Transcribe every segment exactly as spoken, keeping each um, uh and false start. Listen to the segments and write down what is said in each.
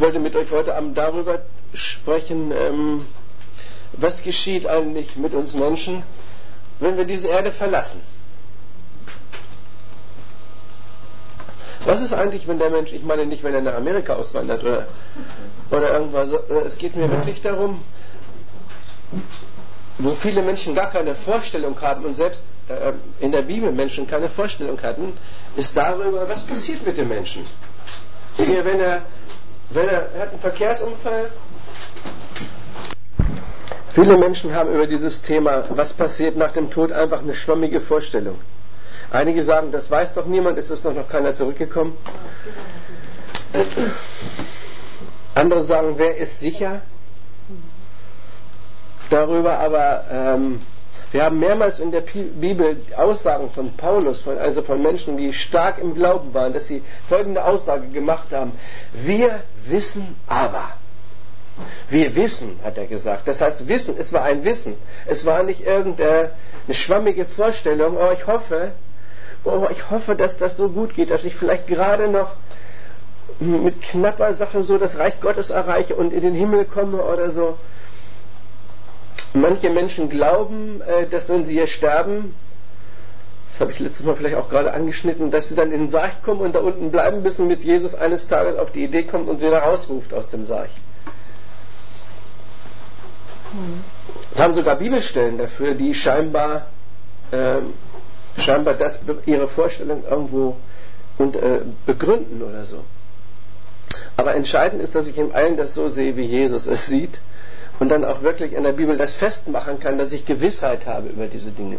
wollte mit euch heute Abend darüber sprechen, ähm, was geschieht eigentlich mit uns Menschen, wenn wir diese Erde verlassen. Was ist eigentlich, wenn der Mensch, ich meine nicht, wenn er nach Amerika auswandert oder, oder irgendwas, es geht mir wirklich darum, wo viele Menschen gar keine Vorstellung haben und selbst äh, in der Bibel Menschen keine Vorstellung hatten, ist darüber, was passiert mit dem Menschen. Hier, wenn er, wenn er, er hat einen Verkehrsunfall. Viele Menschen haben über dieses Thema, was passiert nach dem Tod, einfach eine schwammige Vorstellung. Einige sagen, das weiß doch niemand, es ist doch noch keiner zurückgekommen. Andere sagen, wer ist sicher darüber, aber ähm, wir haben mehrmals in der Bibel Aussagen von Paulus, von, also von Menschen, die stark im Glauben waren, dass sie folgende Aussage gemacht haben: Wir wissen aber. Wir wissen, hat er gesagt. Das heißt, Wissen, es war ein Wissen. Es war nicht irgendeine schwammige Vorstellung, oh, ich hoffe, oh, ich hoffe, dass das so gut geht, dass ich vielleicht gerade noch mit knapper Sache so das Reich Gottes erreiche und in den Himmel komme oder so. Manche Menschen glauben, dass wenn sie hier sterben, das habe ich letztes Mal vielleicht auch gerade angeschnitten, dass sie dann in den Sarg kommen und da unten bleiben, bis mit Jesus eines Tages auf die Idee kommt und sie wieder rausruft aus dem Sarg. Es haben sogar Bibelstellen dafür, die scheinbar, äh, scheinbar das, ihre Vorstellung irgendwo und, äh, begründen oder so. Aber entscheidend ist, dass ich in allen das so sehe, wie Jesus es sieht und dann auch wirklich in der Bibel das festmachen kann, dass ich Gewissheit habe über diese Dinge.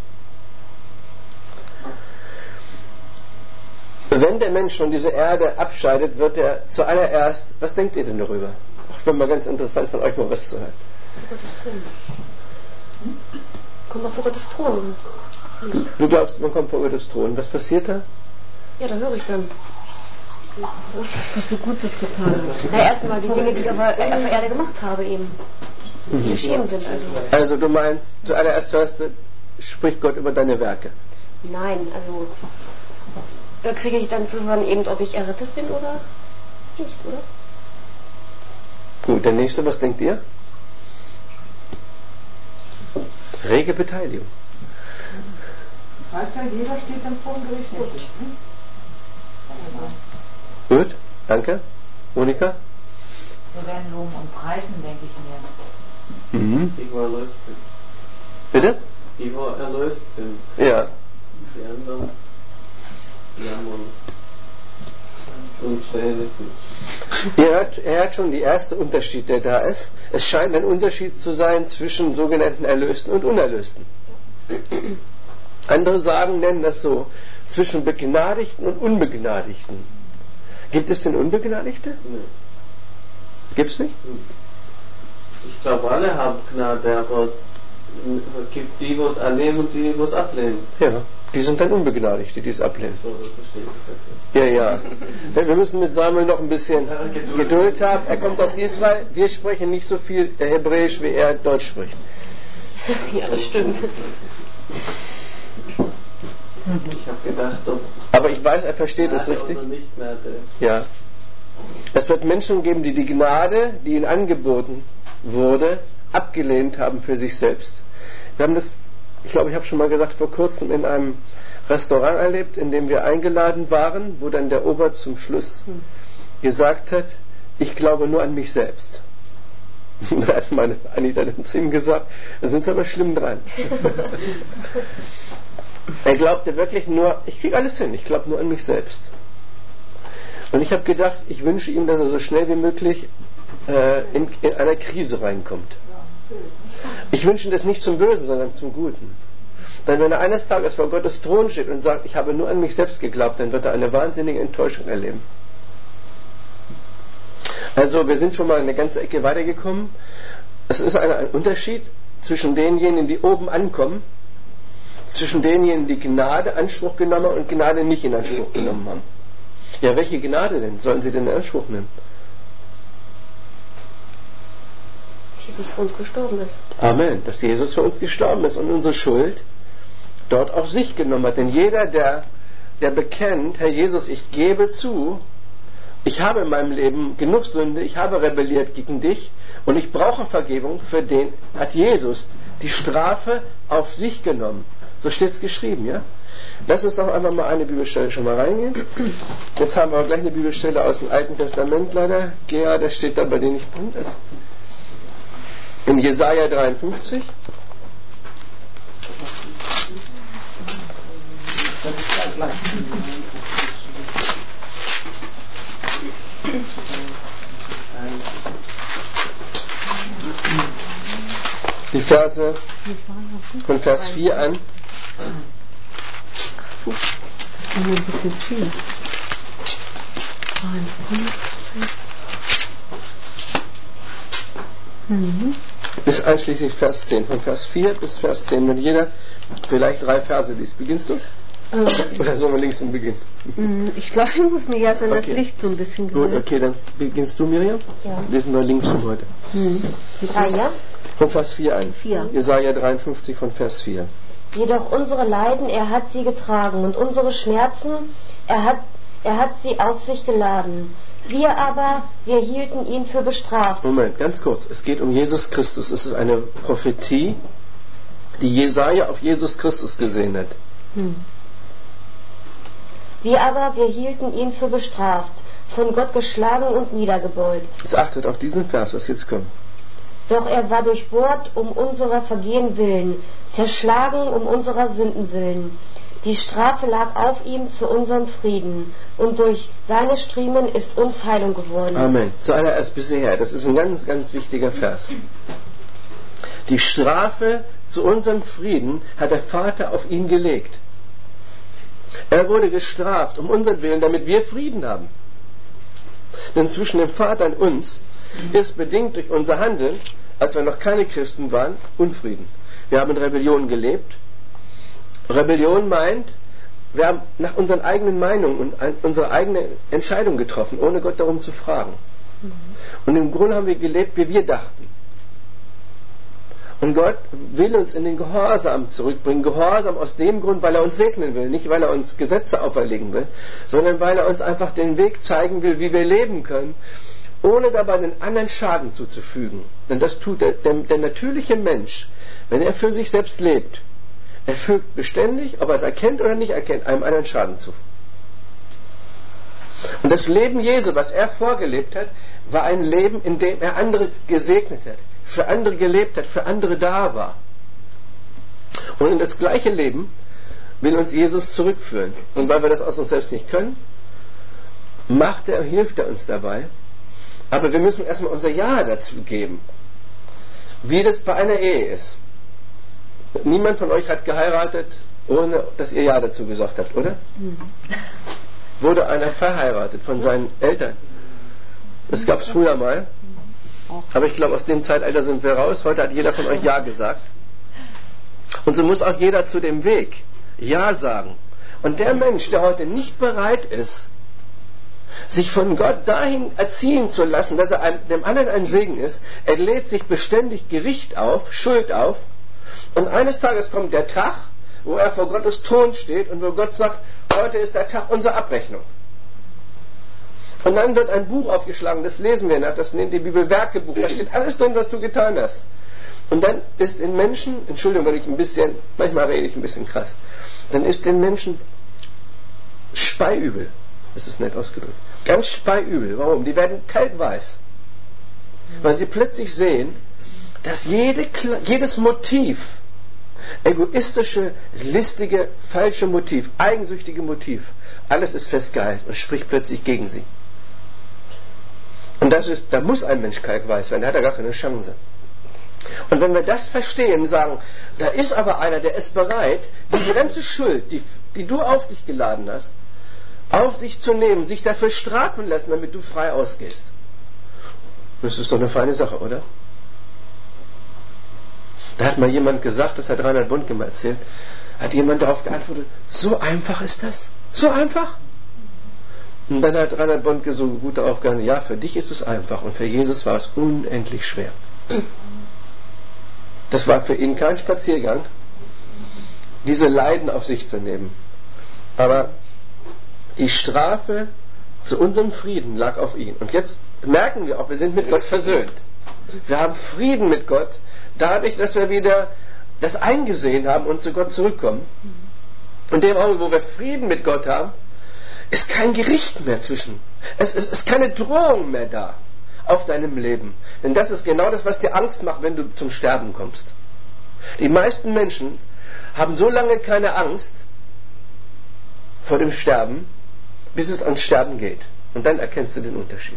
Wenn der Mensch von dieser Erde abscheidet, wird er zuallererst, was denkt ihr denn darüber? Auch wenn mal ganz interessant von euch mal was zu hören. Vor Gottes Thron. Hm? Kommt doch vor Gottes Thron. Nicht? Du glaubst, man kommt vor Gottes Thron. Was passiert da? Ja, da höre ich dann. Was du Gutes getan hast. Na, erstmal die Dinge, die ich auf der, auf der Erde gemacht habe eben. Die Mhm. geschehen sind also. Also du meinst, zuallererst hörst du, spricht Gott über deine Werke. Nein, also da kriege ich dann zu hören, eben ob ich errettet bin oder nicht, oder? Gut, der nächste, was denkt ihr? Rege Beteiligung. Das heißt ja, jeder steht dann vor dem Gericht Gottes. Gut, danke. Monika? Wir werden loben und preisen, denke ich mir. Mhm. Die, wo erlöst sind. Bitte? Die, wo erlöst sind. Ja. Die anderen jammern und sehnen. Ihr hört, ihr hört schon, der erste Unterschied, der da ist. Es scheint ein Unterschied zu sein zwischen sogenannten Erlösten und Unerlösten. Andere sagen, nennen das so, zwischen Begnadigten und Unbegnadigten. Gibt es denn Unbegnadigte? Nee. Gibt es nicht? Ich glaube, alle haben Gnade, aber es gibt die, die es annehmen und die, die es ablehnen. Ja, die sind dann Unbegnadigte, die es ablehnen. So, das verstehe ich jetzt. Ja, ja. Wir müssen mit Samuel noch ein bisschen Geduld haben. Er kommt aus Israel. Wir sprechen nicht so viel Hebräisch, wie er Deutsch spricht. Ja, das stimmt. Ich habe gedacht, ob Aber ich weiß, er versteht es Gnade richtig. oder nicht Gnade. Ja. Es wird Menschen geben, die die Gnade, die ihnen angeboten wurde, abgelehnt haben für sich selbst. Wir haben das, ich glaube, ich habe schon mal gesagt, vor kurzem in einem Restaurant erlebt, in dem wir eingeladen waren, wo dann der Ober zum Schluss gesagt hat, ich glaube nur an mich selbst. Da hat meine Anita dann zu ihm gesagt, dann sind sie aber schlimm dran. Er glaubte wirklich nur, ich kriege alles hin, ich glaube nur an mich selbst. Und ich habe gedacht, ich wünsche ihm, dass er so schnell wie möglich äh, in, in eine Krise reinkommt. Ich wünsche ihm das nicht zum Bösen, sondern zum Guten. Denn wenn er eines Tages vor Gottes Thron steht und sagt, ich habe nur an mich selbst geglaubt, dann wird er eine wahnsinnige Enttäuschung erleben. Also wir sind schon mal eine ganze Ecke weitergekommen. Es ist ein, ein Unterschied zwischen denjenigen, die oben ankommen, zwischen denjenigen, die Gnade Anspruch genommen haben und Gnade nicht in Anspruch genommen haben. Ja, welche Gnade denn? Sollen sie denn in Anspruch nehmen? Dass Jesus für uns gestorben ist. Amen. Dass Jesus für uns gestorben ist und unsere Schuld dort auf sich genommen hat. Denn jeder, der, der bekennt, Herr Jesus, ich gebe zu, ich habe in meinem Leben genug Sünde, ich habe rebelliert gegen dich und ich brauche Vergebung, für den hat Jesus die Strafe auf sich genommen. So steht es geschrieben, ja? Lass uns doch einfach mal eine Bibelstelle schon mal reingehen. Jetzt haben wir gleich eine Bibelstelle aus dem Alten Testament leider. Gea, das steht da bei dir nicht drin. In Jesaja dreiundfünfzig. Die Verse von Vers vier an. Ach so, das war mir ein bisschen viel. Mhm. Bis einschließlich Vers zehn. Von Vers vier bis Vers zehn. Wenn jeder vielleicht drei Verse liest. Beginnst du? Ähm, Oder sollen wir links und beginnen? Ich glaube, ich muss mir erst an das Okay. Licht so ein bisschen gewöhnen. Gut, okay, dann beginnst du, Miriam. Ja. Lesen wir links von heute. Mhm. Ah, ja? Von Vers vier an. Vier. Jesaja dreiundfünfzig von Vers vier. Jedoch unsere Leiden, er hat sie getragen, und unsere Schmerzen, er hat, er hat sie auf sich geladen. Wir aber, wir hielten ihn für bestraft. Moment, ganz kurz. Es geht um Jesus Christus. Es ist eine Prophetie, die Jesaja auf Jesus Christus gesehen hat. Hm. Wir aber, wir hielten ihn für bestraft, von Gott geschlagen und niedergebeugt. Jetzt achtet auf diesen Vers, was jetzt kommt. Doch er war durchbohrt um unserer Vergehen willen, zerschlagen um unserer Sünden willen. Die Strafe lag auf ihm zu unserem Frieden, und durch seine Striemen ist uns Heilung geworden. Amen. Zuallererst bisher. Das ist ein ganz, ganz wichtiger Vers. Die Strafe zu unserem Frieden hat der Vater auf ihn gelegt. Er wurde gestraft um unseren Willen, damit wir Frieden haben. Denn zwischen dem Vater und uns ist bedingt durch unser Handeln, als wir noch keine Christen waren, Unfrieden. Wir haben in Rebellion gelebt. Rebellion meint, wir haben nach unseren eigenen Meinungen und unsere eigene Entscheidung getroffen, ohne Gott darum zu fragen. Mhm. Und im Grunde haben wir gelebt, wie wir dachten. Und Gott will uns in den Gehorsam zurückbringen. Gehorsam aus dem Grund, weil er uns segnen will. Nicht, weil er uns Gesetze auferlegen will, sondern weil er uns einfach den Weg zeigen will, wie wir leben können, ohne dabei einen anderen Schaden zuzufügen. Denn das tut der, der, der natürliche Mensch, wenn er für sich selbst lebt. Er fügt beständig, ob er es erkennt oder nicht erkennt, einem anderen Schaden zu. Und das Leben Jesu, was er vorgelebt hat, war ein Leben, in dem er andere gesegnet hat, für andere gelebt hat, für andere da war. Und in das gleiche Leben will uns Jesus zurückführen. Und weil wir das aus uns selbst nicht können, macht er, hilft er uns dabei. Aber wir müssen erstmal unser Ja dazu geben. Wie das bei einer Ehe ist. Niemand von euch hat geheiratet, ohne dass ihr Ja dazu gesagt habt, oder? Mhm. Wurde einer verheiratet von seinen Eltern? Das gab es früher mal. Aber ich glaube, aus dem Zeitalter sind wir raus. Heute hat jeder von euch Ja gesagt. Und so muss auch jeder zu dem Weg Ja sagen. Und der Mensch, der heute nicht bereit ist, sich von Gott dahin erziehen zu lassen, dass er einem, dem anderen ein Segen ist, er lädt sich beständig Gericht auf, Schuld auf. Und eines Tages kommt der Tag, wo er vor Gottes Thron steht und wo Gott sagt, heute ist der Tag unserer Abrechnung. Und dann wird ein Buch aufgeschlagen, das lesen wir nach, das nennt die Bibel Werkebuch, da steht alles drin, was du getan hast. Und dann ist in Menschen, Entschuldigung, wenn ich ein bisschen, manchmal rede ich ein bisschen krass, dann ist den Menschen speiübel, das ist nett ausgedrückt, ganz speiübel. Warum? Die werden kaltweiß, weil sie plötzlich sehen, dass jede, jedes Motiv, egoistische, listige, falsche Motiv, eigensüchtige Motiv, alles ist festgehalten und spricht plötzlich gegen sie. Und das ist, da muss ein Mensch kalkweiß werden, da hat er gar keine Chance. Und wenn wir das verstehen und sagen, da ist aber einer, der ist bereit, die ganze Schuld, die, die du auf dich geladen hast, auf sich zu nehmen, sich dafür strafen lassen, damit du frei ausgehst. Das ist doch eine feine Sache, oder? Da hat mal jemand gesagt, das hat Reinhard Bundke mal erzählt, hat jemand darauf geantwortet, so einfach ist das? So einfach? Und dann hat Reinhard Bundke so gut darauf geantwortet, ja, für dich ist es einfach und für Jesus war es unendlich schwer. Das war für ihn kein Spaziergang, diese Leiden auf sich zu nehmen. Aber die Strafe zu unserem Frieden lag auf ihn. Und jetzt merken wir auch, wir sind mit Gott versöhnt. Wir haben Frieden mit Gott, dadurch, dass wir wieder das eingesehen haben und zu Gott zurückkommen. Und dem Augenblick, wo wir Frieden mit Gott haben, ist kein Gericht mehr zwischen. Es ist, ist keine Drohung mehr da auf deinem Leben. Denn das ist genau das, was dir Angst macht, wenn du zum Sterben kommst. Die meisten Menschen haben so lange keine Angst vor dem Sterben, bis es ans Sterben geht. Und dann erkennst du den Unterschied.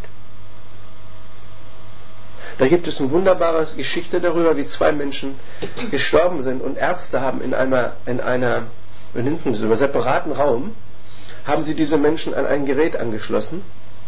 Da gibt es eine wunderbare Geschichte darüber, wie zwei Menschen gestorben sind und Ärzte haben in einer, in einer, wie nennt man das, separaten Raum, haben sie diese Menschen an ein Gerät angeschlossen,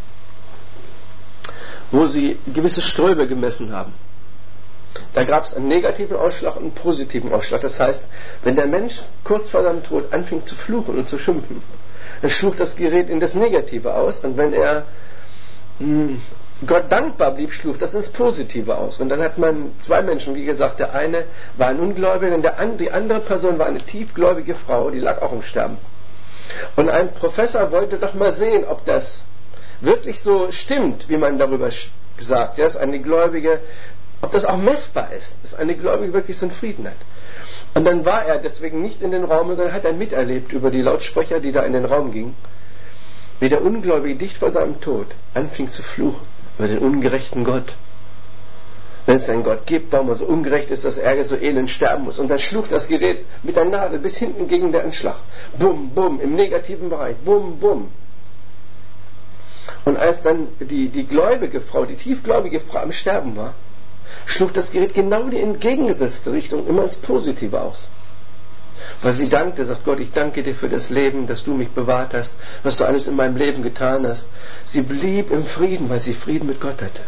wo sie gewisse Ströme gemessen haben. Da gab es einen negativen Ausschlag und einen positiven Ausschlag. Das heißt, wenn der Mensch kurz vor seinem Tod anfing zu fluchen und zu schimpfen, dann schlug das Gerät in das Negative aus, und wenn er mh, Gott dankbar blieb, schlug das ins Positive aus. Und dann hat man zwei Menschen, wie gesagt, der eine war ein Ungläubiger und der, die andere Person war eine tiefgläubige Frau, die lag auch im Sterben. Und ein Professor wollte doch mal sehen, ob das wirklich so stimmt, wie man darüber sagt, ja, ist eine Gläubige, ob das auch messbar ist, dass eine Gläubige wirklich so einen Frieden hat. Und dann war er deswegen nicht in den Raum, sondern hat er miterlebt über die Lautsprecher, die da in den Raum gingen, wie der Ungläubige dicht vor seinem Tod anfing zu fluchen über den ungerechten Gott. Wenn es einen Gott gibt, warum er so ungerecht ist, dass er so elend sterben muss. Und dann schlug das Gerät mit der Nadel bis hinten gegen den Anschlag. Bum, bum, im negativen Bereich. Bum, bum. Und als dann die, die gläubige Frau, die tiefgläubige Frau am Sterben war, schlug das Gerät genau in die entgegengesetzte Richtung, immer ins Positive aus. Weil sie dankte, sagt Gott, ich danke dir für das Leben, dass du mich bewahrt hast, was du alles in meinem Leben getan hast. Sie blieb im Frieden, weil sie Frieden mit Gott hatte.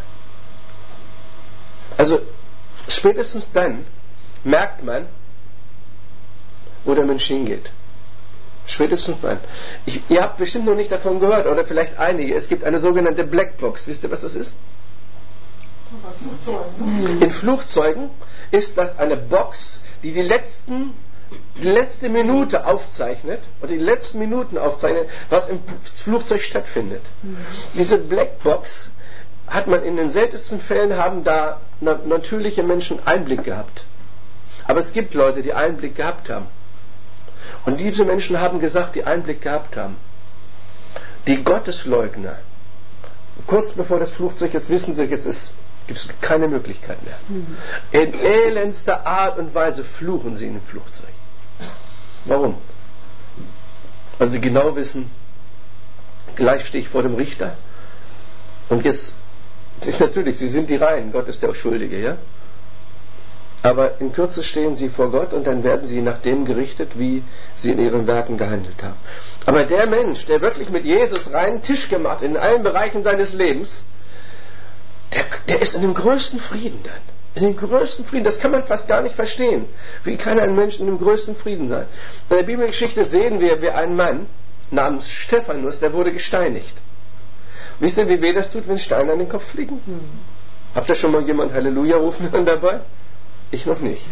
Also spätestens dann merkt man, wo der Mensch hingeht. Spätestens dann. Ich, ihr habt bestimmt noch nicht davon gehört, oder vielleicht einige. Es gibt eine sogenannte Blackbox. Wisst ihr, was das ist? In Flugzeugen ist das eine Box, die die letzten die letzte Minute aufzeichnet oder die letzten Minuten aufzeichnet, was im Flugzeug stattfindet. Mhm. Diese Blackbox hat man in den seltensten Fällen, haben da na- natürliche Menschen Einblick gehabt. Aber es gibt Leute, die Einblick gehabt haben. Und diese Menschen haben gesagt, die Einblick gehabt haben. Die Gottesleugner, kurz bevor das Flugzeug, jetzt wissen sie, jetzt ist gibt es keine Möglichkeit mehr. Mhm. In elendster Art und Weise fluchen sie in dem Flugzeug. Warum? Weil sie genau wissen, gleich stehe ich vor dem Richter. Und jetzt, natürlich, sie sind die Reinen, Gott ist der Schuldige, ja? Aber in Kürze stehen sie vor Gott und dann werden sie nach dem gerichtet, wie sie in ihren Werken gehandelt haben. Aber der Mensch, der wirklich mit Jesus reinen Tisch gemacht in allen Bereichen seines Lebens, Der, der ist in dem größten Frieden dann. In dem größten Frieden. Das kann man fast gar nicht verstehen. Wie kann ein Mensch in dem größten Frieden sein? In der Bibelgeschichte sehen wir, wie ein Mann namens Stephanus, der wurde gesteinigt. Wisst ihr, wie weh das tut, wenn Steine an den Kopf fliegen? Hm. Habt ihr schon mal jemand Halleluja rufen hören dabei? Ich noch nicht.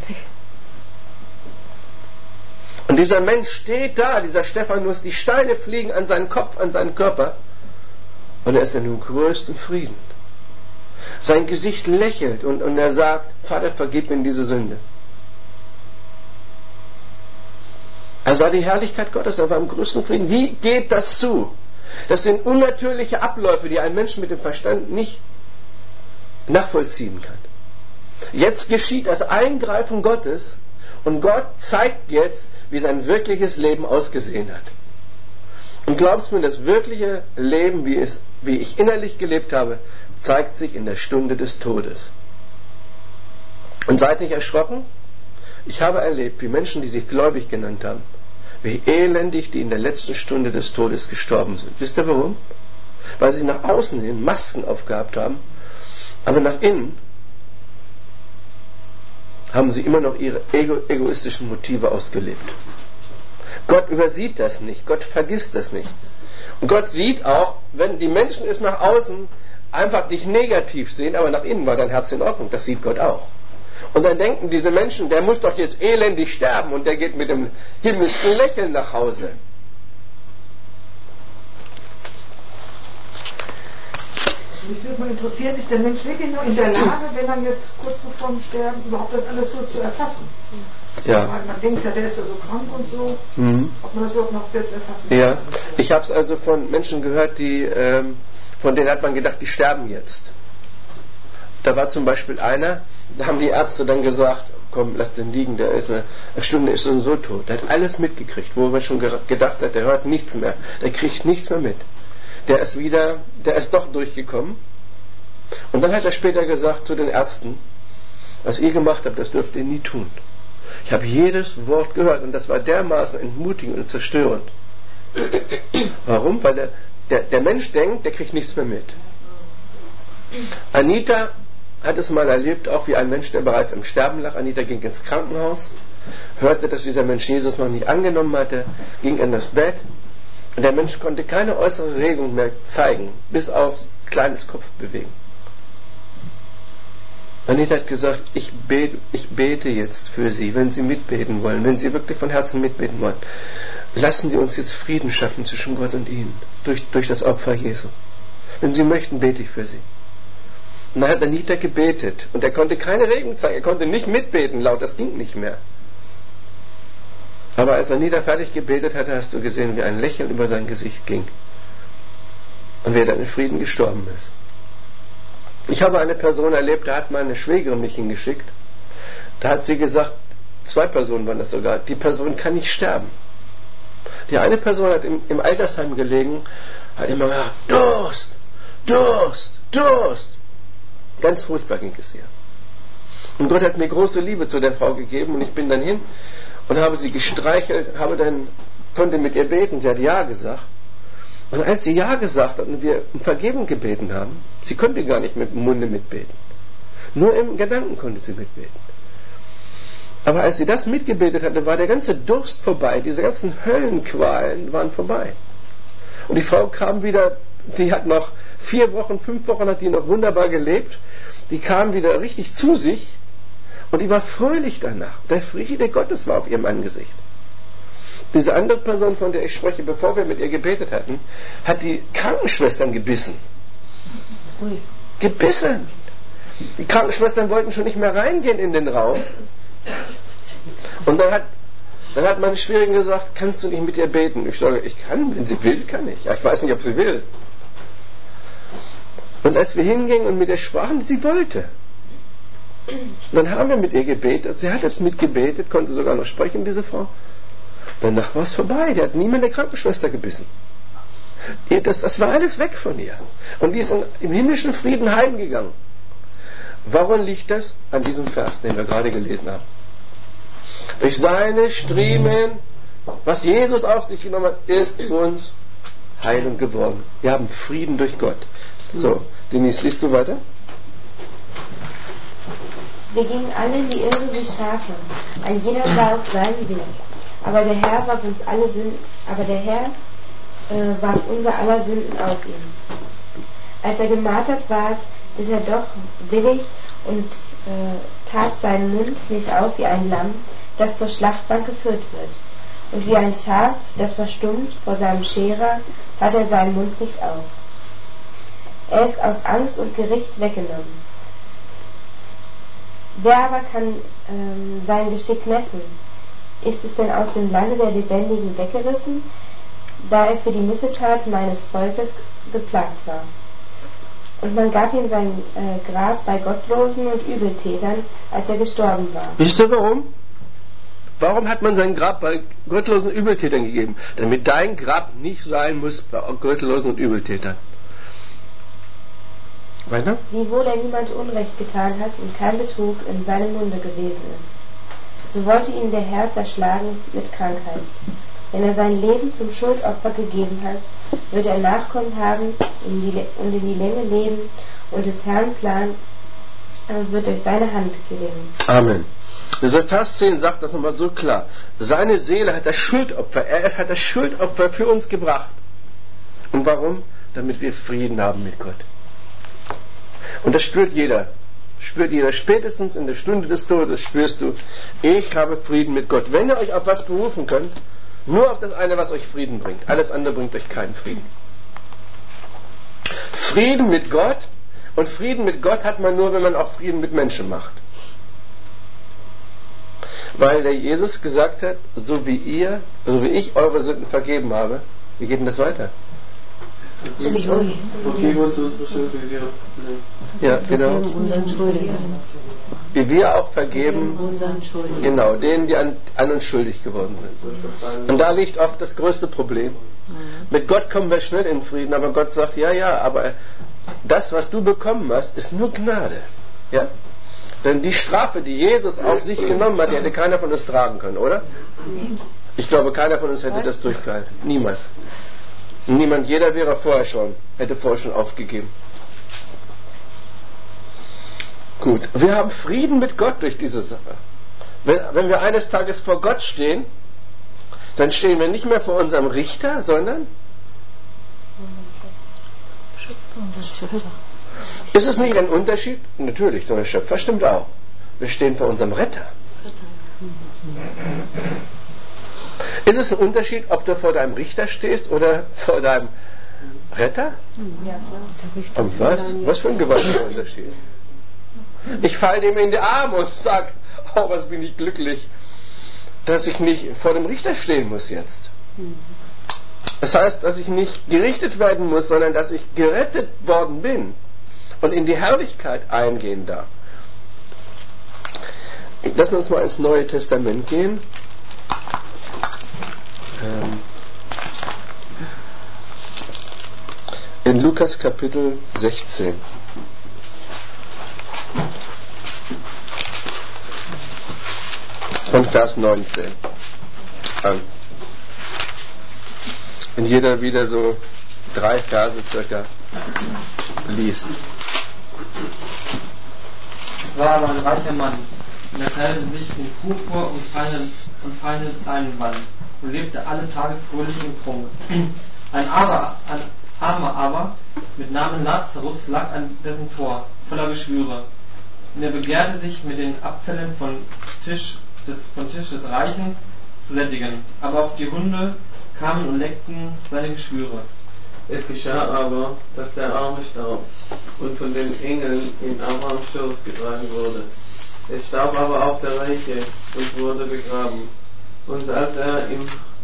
Und dieser Mensch steht da, dieser Stephanus, die Steine fliegen an seinen Kopf, an seinen Körper. Und er ist in dem größten Frieden. Sein Gesicht lächelt und, und er sagt, Vater, vergib mir diese Sünde. Er sah die Herrlichkeit Gottes, er war im größten Frieden. Wie geht das zu? Das sind unnatürliche Abläufe, die ein Mensch mit dem Verstand nicht nachvollziehen kann. Jetzt geschieht das Eingreifen Gottes und Gott zeigt jetzt, wie sein wirkliches Leben ausgesehen hat. Und glaubst mir, das wirkliche Leben, wie, es, wie ich innerlich gelebt habe, zeigt sich in der Stunde des Todes. Und seid nicht erschrocken? Ich habe erlebt, wie Menschen, die sich gläubig genannt haben, wie elendig die in der letzten Stunde des Todes gestorben sind. Wisst ihr warum? Weil sie nach außen hin Masken aufgehabt haben, aber nach innen haben sie immer noch ihre ego- egoistischen Motive ausgelebt. Gott übersieht das nicht, Gott vergisst das nicht. Und Gott sieht auch, wenn die Menschen es nach außen einfach dich negativ sehen, aber nach innen war dein Herz in Ordnung, das sieht Gott auch. Und dann denken diese Menschen, der muss doch jetzt elendig sterben und der geht mit dem himmlischen Lächeln nach Hause. Mich würde mal interessieren, ist der Mensch wirklich noch in der Lage, wenn er jetzt kurz bevor dem Sterben überhaupt das alles so zu erfassen? Ja. Weil man denkt ja, der ist ja so krank und so, Mhm. ob man das überhaupt noch selbst erfassen kann. Ja, ich habe es also von Menschen gehört, die, ähm, von denen hat man gedacht, die sterben jetzt. Da war zum Beispiel einer, da haben die Ärzte dann gesagt, komm, lass den liegen, der ist eine, eine Stunde ist so tot. Der hat alles mitgekriegt, wo man schon gedacht hat, der hört nichts mehr, der kriegt nichts mehr mit. Der ist wieder, der ist doch durchgekommen. Und dann hat er später gesagt zu den Ärzten, was ihr gemacht habt, das dürft ihr nie tun. Ich habe jedes Wort gehört und das war dermaßen entmutigend und zerstörend. Warum? Weil der, der, der Mensch denkt, der kriegt nichts mehr mit. Anita hat es mal erlebt, auch wie ein Mensch, der bereits im Sterben lag. Anita ging ins Krankenhaus, hörte, dass dieser Mensch Jesus noch nicht angenommen hatte, ging in das Bett und der Mensch konnte keine äußere Regung mehr zeigen, bis auf kleines Kopfbewegen. Anita hat gesagt, ich bete, ich bete jetzt für Sie, wenn Sie mitbeten wollen, wenn Sie wirklich von Herzen mitbeten wollen. Lassen Sie uns jetzt Frieden schaffen zwischen Gott und Ihnen, durch, durch das Opfer Jesu. Wenn Sie möchten, bete ich für Sie. Und dann hat Anita gebetet und er konnte keine Regung zeigen, er konnte nicht mitbeten laut, das ging nicht mehr. Aber als Anita fertig gebetet hatte, hast du gesehen, wie ein Lächeln über sein Gesicht ging und wie er dann in Frieden gestorben ist. Ich habe eine Person erlebt, da hat meine Schwägerin mich hingeschickt. Da hat sie gesagt, zwei Personen waren das sogar, die Person kann nicht sterben. Die eine Person hat im, im Altersheim gelegen, hat immer gesagt, Durst, Durst, Durst. Ganz furchtbar ging es ihr. Und Gott hat mir große Liebe zu der Frau gegeben und ich bin dann hin und habe sie gestreichelt, habe dann, konnte mit ihr beten, sie hat Ja gesagt. Und als sie Ja gesagt hat und wir um Vergebung gebeten haben, sie konnte gar nicht mit dem Munde mitbeten. Nur im Gedanken konnte sie mitbeten. Aber als sie das mitgebetet hatte, war der ganze Durst vorbei, diese ganzen Höllenqualen waren vorbei. Und die Frau kam wieder, die hat noch vier Wochen, fünf Wochen hat die noch wunderbar gelebt, die kam wieder richtig zu sich und die war fröhlich danach. Der Friede Gottes war auf ihrem Angesicht. Diese andere Person, von der ich spreche, bevor wir mit ihr gebetet hatten, hat die Krankenschwestern gebissen. Ui. Gebissen. Die Krankenschwestern wollten schon nicht mehr reingehen in den Raum. Und dann hat, dann hat meine Schwägerin gesagt, kannst du nicht mit ihr beten? Ich sage, ich kann, wenn sie will, kann ich. Ja, ich weiß nicht, ob sie will. Und als wir hingingen und mit ihr sprachen, sie wollte. Dann haben wir mit ihr gebetet. Sie hat es mitgebetet, konnte sogar noch sprechen, diese Frau. Danach war es vorbei. Die hat niemand der Krankenschwester gebissen. Das, das war alles weg von ihr. Und die ist in, im himmlischen Frieden heimgegangen. Woran liegt das? An diesem Vers, den wir gerade gelesen haben. Durch seine Striemen, was Jesus auf sich genommen hat, ist uns Heilung geworden. Wir haben Frieden durch Gott. So, Denise, liest du weiter? Wir gingen alle in die Irre wie Schafe, ein jeder sah auf seinen Weg. Aber der Herr warf uns alle Sünden, aber der Herr äh, warf unser aller Sünden auf ihn. Als er gemartert ward, litt er doch willig und äh, tat seinen Mund nicht auf wie ein Lamm, das zur Schlachtbank geführt wird. Und wie ein Schaf, das verstummt vor seinem Scherer, hat er seinen Mund nicht auf. Er ist aus Angst und Gericht weggenommen. Wer aber kann ähm, sein Geschick messen? Ist es denn aus dem Lande der Lebendigen weggerissen, da er für die Missetat meines Volkes geplagt war? Und man gab ihm sein äh, Grab bei Gottlosen und Übeltätern, als er gestorben war. Wisst ihr warum? Warum hat man sein Grab bei gottlosen Übeltätern gegeben? Damit dein Grab nicht sein muss bei gottlosen und Übeltätern. Weiter? Wiewohl er niemand Unrecht getan hat und kein Betrug in seinem Munde gewesen ist, so wollte ihn der Herr zerschlagen mit Krankheit. Wenn er sein Leben zum Schuldopfer gegeben hat, wird er Nachkommen haben und in die Länge leben, und des Herrn Plan wird durch seine Hand gelingen. Amen. Dieser Vers zehn sagt das nochmal so klar. Seine Seele hat das Schuldopfer, er hat das Schuldopfer für uns gebracht. Und warum? Damit wir Frieden haben mit Gott. Und das spürt jeder. Spürt jeder. Spätestens in der Stunde des Todes spürst du, ich habe Frieden mit Gott. Wenn ihr euch auf was berufen könnt, nur auf das eine, was euch Frieden bringt. Alles andere bringt euch keinen Frieden. Frieden mit Gott Und Frieden mit Gott hat man nur, wenn man auch Frieden mit Menschen macht. Weil der Jesus gesagt hat, so wie ihr, so wie ich eure Sünden vergeben habe, wie geht denn das weiter? So wie ich euch. Vergib uns unsere Schuld, wie wir Ja, genau. Unseren Schuldigen. Wie wir auch vergeben, Unseren Schuldigen. genau, denen, die an, an uns schuldig geworden sind. Und da liegt oft das größte Problem. Mit Gott kommen wir schnell in Frieden, aber Gott sagt, ja, ja, aber das, was du bekommen hast, ist nur Gnade. Ja? Denn die Strafe, die Jesus auf sich genommen hat, die hätte keiner von uns tragen können, oder? Ich glaube, keiner von uns hätte das durchgehalten. Niemand. Niemand, jeder wäre vorher schon, hätte vorher schon aufgegeben. Gut, wir haben Frieden mit Gott durch diese Sache. Wenn, wenn wir eines Tages vor Gott stehen, dann stehen wir nicht mehr vor unserem Richter, sondern ist es nicht ein Unterschied? Natürlich, so ein Schöpfer stimmt auch. Wir stehen vor unserem Retter. Ist es ein Unterschied, ob du vor deinem Richter stehst oder vor deinem Retter? Ja, klar. Und was? Was für ein gewaltiger Unterschied. Ich falle dem in die Arme und sage, oh, was bin ich glücklich, dass ich nicht vor dem Richter stehen muss jetzt. Das heißt, dass ich nicht gerichtet werden muss, sondern dass ich gerettet worden bin und in die Herrlichkeit eingehen darf. Lass uns mal ins Neue Testament gehen. In Lukas Kapitel sechzehn. Von Vers neunzehn an. Wenn jeder wieder so drei Verse circa liest. Es war aber ein reicher Mann, und er kleidete sich in Purpur und feine, und feine Leinenband und lebte alle Tage fröhlich und prunk. Ein, aber, ein Armer aber, mit Namen Lazarus, lag an dessen Tor, voller Geschwüre. Und er begehrte sich mit den Abfällen von Tisch des, von Tisch des Reichen zu sättigen. Aber auch die Hunde kamen und leckten seine Geschwüre. Es geschah aber, dass der Arme starb und von den Engeln in Abrahams Schoß getragen wurde. Es starb aber auch der Reiche und wurde begraben. Und als er im,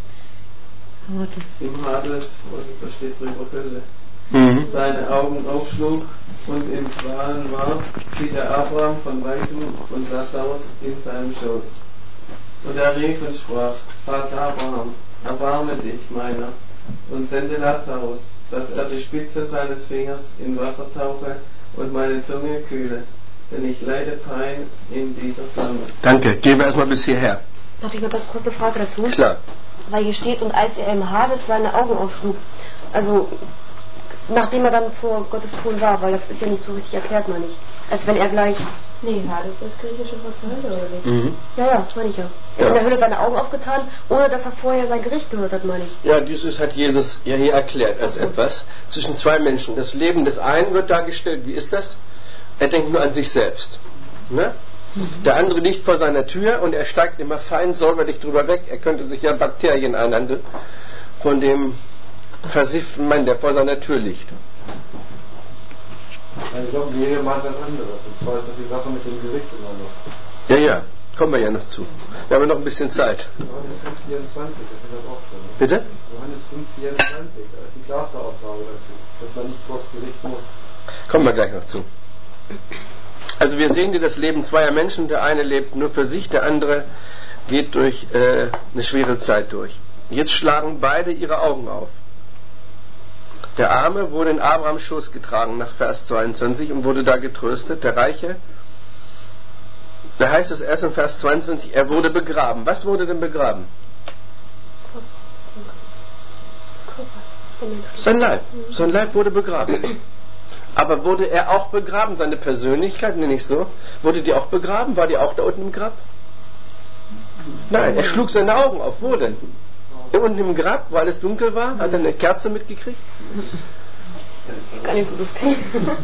im Hades, da steht drüber Hölle, mhm. seine Augen aufschlug und in Qualen war, sieht er Abraham von weitem und Lazarus in seinem Schoß. Und er rief und sprach, Vater Abraham, erbarme dich meiner und sende Lazarus, dass er die Spitze seines Fingers in Wasser tauche und meine Zunge kühle, denn ich leide Pein in dieser Flamme. Danke, gehen wir erstmal bis hierher. Darf ich noch ganz kurz eine Frage dazu? Klar. Weil hier steht, und als er im Hades seine Augen aufschlug, also nachdem er dann vor Gottes Thron war, weil das ist ja nicht so richtig erklärt, meine ich. Als wenn er gleich... Nee, Hades ist das griechische Wort für Hölle, oder nicht? Mhm. Ja, ja, das meine ich ja. Er Ja. hat in der Hölle seine Augen aufgetan, ohne dass er vorher sein Gericht gehört hat, meine ich. Ja, dieses hat Jesus ja hier erklärt als etwas zwischen zwei Menschen. Das Leben des einen wird dargestellt, wie ist das? Er denkt nur an sich selbst. Ne? Der andere liegt vor seiner Tür und er steigt immer fein säuberlich drüber weg. Er könnte sich ja Bakterien einhandeln von dem versifften Mann, der vor seiner Tür liegt. Ich glaube, jeder meint was anderes. Und zwar ist das die Sache mit dem Gericht immer noch. Ja, ja, kommen wir ja noch zu. Wir haben ja noch ein bisschen Zeit. Johannes fünf vierundzwanzig, das ist das auch schon. Ne? Bitte? Johannes fünf vierundzwanzig, da ist die klare Aussage dazu, dass man nicht vor das Gericht muss. Kommen wir gleich noch zu. Also wir sehen hier das Leben zweier Menschen. Der eine lebt nur für sich, der andere geht durch äh, eine schwere Zeit durch. Jetzt schlagen beide ihre Augen auf. Der Arme wurde in Abrahams Schoß getragen nach Vers zweiundzwanzig und wurde da getröstet. Der Reiche, da heißt es erst in Vers zweiundzwanzig, er wurde begraben. Was wurde denn begraben? Sein Leib. Sein Leib wurde begraben. Aber wurde er auch begraben? Seine Persönlichkeit, nenne ich so, wurde die auch begraben? War die auch da unten im Grab? Nein, er schlug seine Augen auf. Wo denn? Unten im Grab, wo alles dunkel war? Hat er eine Kerze mitgekriegt? Das ist gar nicht so lustig.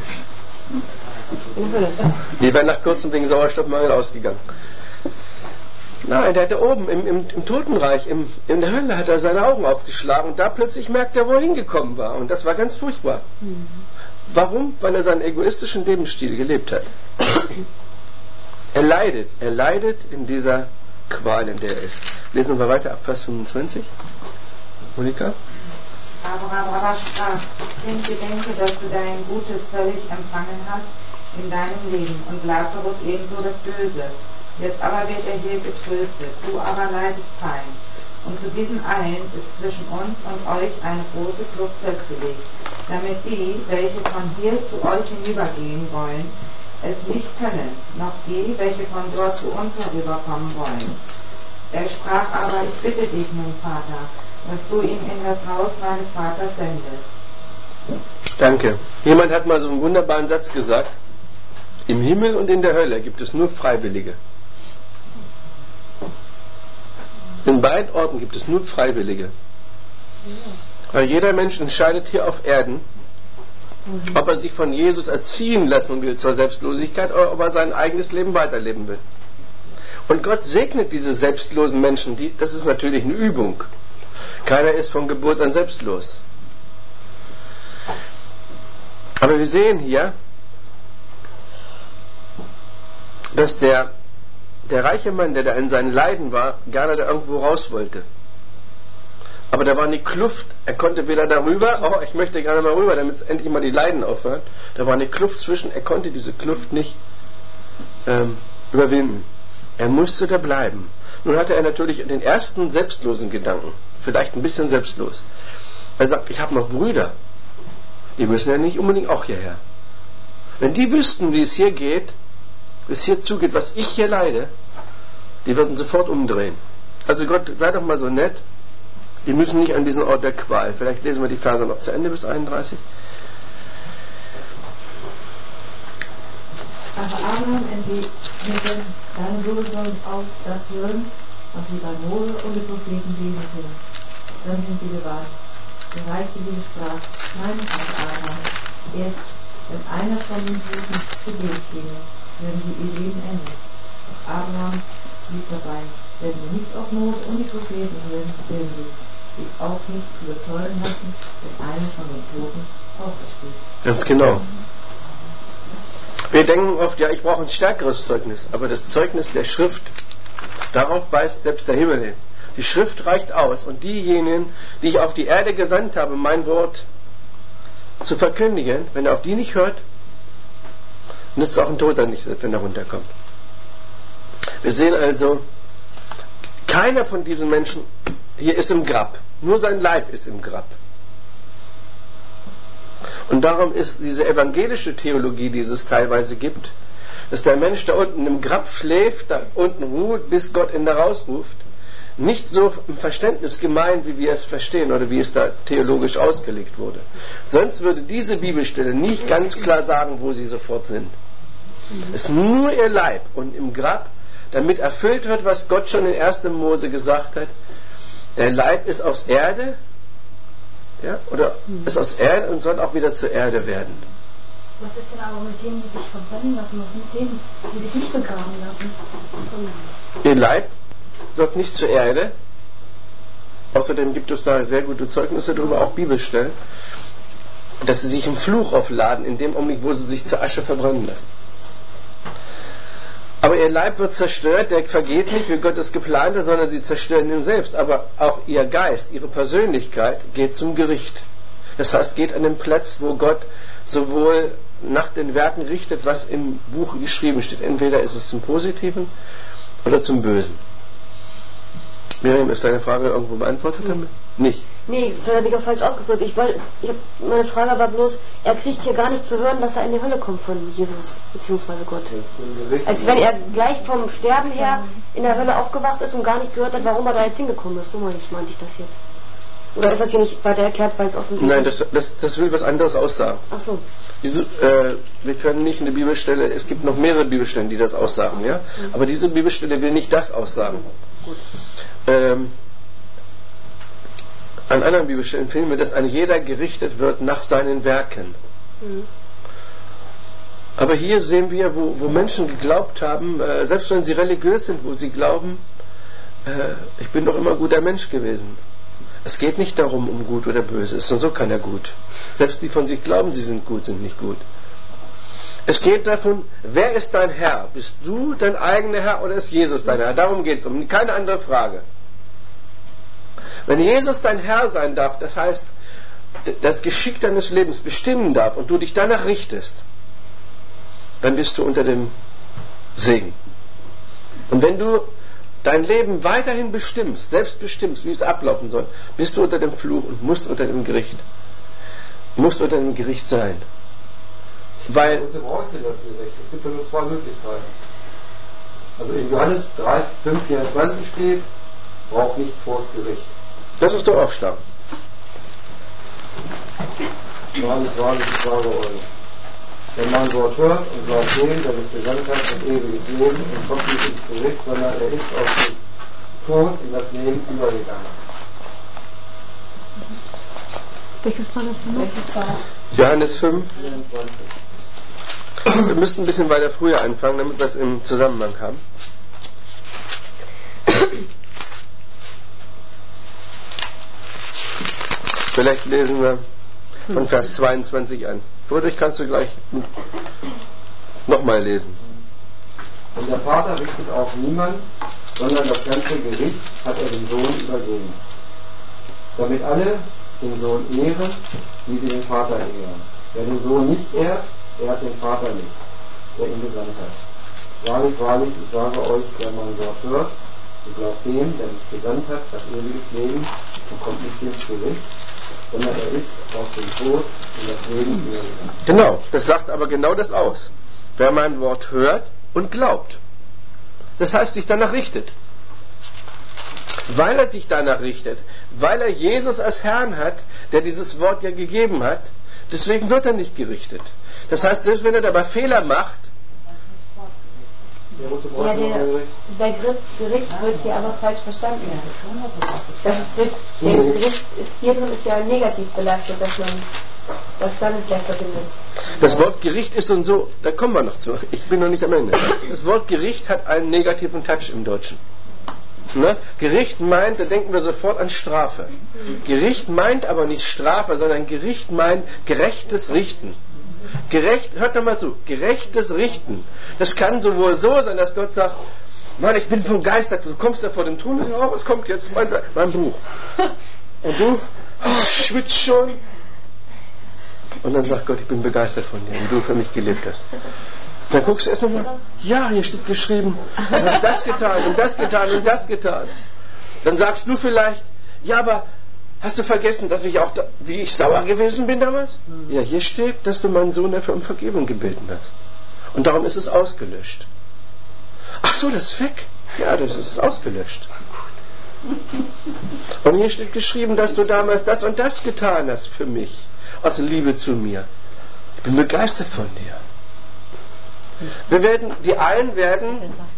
Die wären nach kurzem wegen Sauerstoffmangel ausgegangen. Nein, der hatte oben im, im, im Totenreich, im, in der Hölle, hat er seine Augen aufgeschlagen und da plötzlich merkt er, wo er hingekommen war. Und das war ganz furchtbar. Warum? Weil er seinen egoistischen Lebensstil gelebt hat. Er leidet, er leidet in dieser Qual, in der er ist. Lesen wir weiter ab Vers fünfundzwanzig. Monika? Abraham aber sprach: Kind, gedenke, dass du dein Gutes völlig empfangen hast in deinem Leben und Lazarus ebenso das Böse. Jetzt aber wird er hier getröstet, du aber leidest Pein. Und zu diesen allen ist zwischen uns und euch eine große Kluft festgelegt, damit die, welche von hier zu euch hinübergehen wollen, es nicht können, noch die, welche von dort zu uns herüberkommen wollen. Er sprach aber: Ich bitte dich nun, Vater, dass du ihn in das Haus meines Vaters sendest. Danke. Jemand hat mal so einen wunderbaren Satz gesagt: Im Himmel und in der Hölle gibt es nur Freiwillige. In beiden Orten gibt es nur Freiwillige. Weil jeder Mensch entscheidet hier auf Erden, ob er sich von Jesus erziehen lassen will zur Selbstlosigkeit oder ob er sein eigenes Leben weiterleben will. Und Gott segnet diese selbstlosen Menschen. Die, das ist natürlich eine Übung. Keiner ist von Geburt an selbstlos. Aber wir sehen hier, dass der, der reiche Mann, der da in seinen Leiden war, gerne da irgendwo raus wollte. Aber da war eine Kluft. Er konnte weder darüber, oh, ich möchte gerne mal rüber, damit endlich mal die Leiden aufhören. Da war eine Kluft zwischen, er konnte diese Kluft nicht ähm, überwinden. Er musste da bleiben. Nun hatte er natürlich den ersten selbstlosen Gedanken, vielleicht ein bisschen selbstlos. Er sagt: Ich habe noch Brüder. Die müssen ja nicht unbedingt auch hierher. Wenn die wüssten, wie es hier geht, wie es hier zugeht, was ich hier leide, die würden sofort umdrehen. Also Gott, sei doch mal so nett, die müssen nicht an diesen Ort der Qual. Vielleicht lesen wir die Verse noch zu Ende bis einunddreißig. Aber Abraham entgegnete: Deine Brüder sollen auch das hören, was sie bei Mose und den Propheten lesen können. Dann sind sie gewarnt. Der Reichtige sprach: Nein, Vater Abraham, erst wenn einer von den Toten zu Leben käme, werden sie ihr Leben ändern. Doch Abraham blieb dabei: Wenn sie nicht auf Mose und die Propheten hören, werden sie sich auch nicht überzeugen lassen, wenn einer von den Toten aufersteht. Ganz genau. Wir denken oft, ja, ich brauche ein stärkeres Zeugnis, aber das Zeugnis der Schrift, darauf weist selbst der Himmel hin. Die Schrift reicht aus, und diejenigen, die ich auf die Erde gesandt habe, mein Wort zu verkündigen, wenn er auf die nicht hört, nützt auch ein Toter nicht, wenn er runterkommt. Wir sehen also, keiner von diesen Menschen hier ist im Grab. Nur sein Leib ist im Grab. Und darum ist diese evangelische Theologie, die es teilweise gibt, dass der Mensch da unten im Grab schläft, da unten ruht, bis Gott ihn da rausruft, nicht so im Verständnis gemeint, wie wir es verstehen oder wie es da theologisch ausgelegt wurde. Sonst würde diese Bibelstelle nicht ganz klar sagen, wo sie sofort sind. Es ist nur ihr Leib und im Grab, damit erfüllt wird, was Gott schon in ersten Mose gesagt hat. Der Leib ist aus Erde, ja, oder ist aus Erde und soll auch wieder zur Erde werden. Was ist denn aber mit denen, die sich verbrennen lassen? Was mit denen, die sich nicht begraben lassen? Ihr Leib wird nicht zur Erde. Außerdem gibt es da sehr gute Zeugnisse darüber, auch Bibelstellen, dass sie sich im Fluch aufladen, in dem Augenblick, wo sie sich zur Asche verbrennen lassen. Aber ihr Leib wird zerstört, der vergeht nicht, wie Gott es geplant hat, sondern sie zerstören ihn selbst. Aber auch ihr Geist, ihre Persönlichkeit geht zum Gericht. Das heißt, geht an den Platz, wo Gott sowohl nach den Werken richtet, was im Buch geschrieben steht. Entweder ist es zum Positiven oder zum Bösen. Miriam, ist deine Frage irgendwo beantwortet damit? Nicht. Nee, da habe ich auch falsch ausgedrückt. Ich wollte, ich hab, meine Frage war bloß, er kriegt hier gar nicht zu hören, dass er in die Hölle kommt von Jesus, beziehungsweise Gott. Als wenn er gleich vom Sterben her in der Hölle aufgewacht ist und gar nicht gehört hat, warum er da jetzt hingekommen ist. So meinte ich, meinte ich das jetzt. Oder ist das hier nicht weiter erklärt, weil es offensichtlich... Nein, das, das, das will was anderes aussagen. Ach so. Diese, äh, wir können nicht eine Bibelstelle, es gibt noch mehrere Bibelstellen, die das aussagen, ja? Aber diese Bibelstelle will nicht das aussagen. Gut. Ähm, an anderen Bibelstellen finden wir, dass ein jeder gerichtet wird nach seinen Werken. Mhm. Aber hier sehen wir, wo, wo Menschen geglaubt haben, äh, selbst wenn sie religiös sind, wo sie glauben, äh, ich bin doch immer ein guter Mensch gewesen. Es geht nicht darum, um gut oder böse. Es ist sowieso keiner gut. Selbst die von sich glauben, sie sind gut, sind nicht gut. Es geht davon, wer ist dein Herr? Bist du dein eigener Herr oder ist Jesus dein Herr? Darum geht es um keine andere Frage. Wenn Jesus dein Herr sein darf, das heißt, das Geschick deines Lebens bestimmen darf und du dich danach richtest, dann bist du unter dem Segen. Und wenn du dein Leben weiterhin bestimmst, selbst bestimmst, wie es ablaufen soll, bist du unter dem Fluch und musst unter dem Gericht, musst unter dem Gericht sein. Weil, wozu braucht ihr das Gericht? Es gibt ja nur zwei Möglichkeiten. Also in Johannes drei, fünf, vierundzwanzig steht, braucht nicht vors Gericht. Das ist doch Aufschlag. Wahrlich, wahrlich, ich sage euch, wenn mein Wort hört und glaubt dem, der mich gesandt hat, hat ewiges Leben und kommt nicht ins Gericht, sondern er ist aus dem Tod in das Leben übergegangen. Welches war das nochmal? Johannes fünf. Wir müssten ein bisschen weiter früher anfangen, damit wir es im Zusammenhang haben. Vielleicht lesen wir von Vers zweiundzwanzig an. Wodurch kannst du gleich nochmal lesen. Und der Vater richtet auf niemand, sondern das ganze Gericht hat er dem Sohn übergeben. Damit alle den Sohn ehren, wie sie den Vater ehren. Wer den Sohn nicht ehrt, ehrt den Vater nicht, der ihn gesandt hat. Wahrlich, wahrlich, ich sage euch, wer mein Wort hört und glaubt dem, der mich gesandt hat, das ewiges Leben und kommt nicht ins Gericht, sondern er ist aus dem Tod in das Leben übergegangen. Genau, das sagt aber genau das aus. Wer mein Wort hört und glaubt. Das heißt, sich danach richtet. Weil er sich danach richtet, weil er Jesus als Herrn hat, der dieses Wort ja gegeben hat, deswegen wird er nicht gerichtet. Das heißt, selbst wenn er dabei Fehler macht, ja, der, der Gericht wird hier aber falsch verstanden. Das ist, wird, der Gericht ist hier drin ist ja negativ belastet, dass man das damit gleich verbindet. Das Wort Gericht ist und so, da kommen wir noch zu. Ich bin noch nicht am Ende. Das Wort Gericht hat einen negativen Touch im Deutschen. Ne? Gericht meint, da denken wir sofort an Strafe. Gericht meint aber nicht Strafe, sondern Gericht meint gerechtes Richten. Gerecht, hört doch mal zu, gerechtes Richten. Das kann sowohl so sein, dass Gott sagt, Mann, ich bin begeistert, du kommst da vor dem Thron, oh, was kommt jetzt? Mein, mein Buch. Und du, oh, schwitzt schon. Und dann sagt Gott, ich bin begeistert von dir, wie du für mich gelebt hast. Dann guckst du erst nochmal, ja, hier steht geschrieben, ich habe das getan und das getan und das getan. Dann sagst du vielleicht, ja, aber hast du vergessen, dass ich auch, da, wie ich sauer gewesen bin damals? Mhm. Ja, hier steht, dass du meinen Sohn dafür um Vergebung gebeten hast. Und darum ist es ausgelöscht. Ach so, das ist weg. Ja, das ist ausgelöscht. Und hier steht geschrieben, dass du damals das und das getan hast für mich. Aus Liebe zu mir. Ich bin begeistert von dir. Wir werden, die einen werden,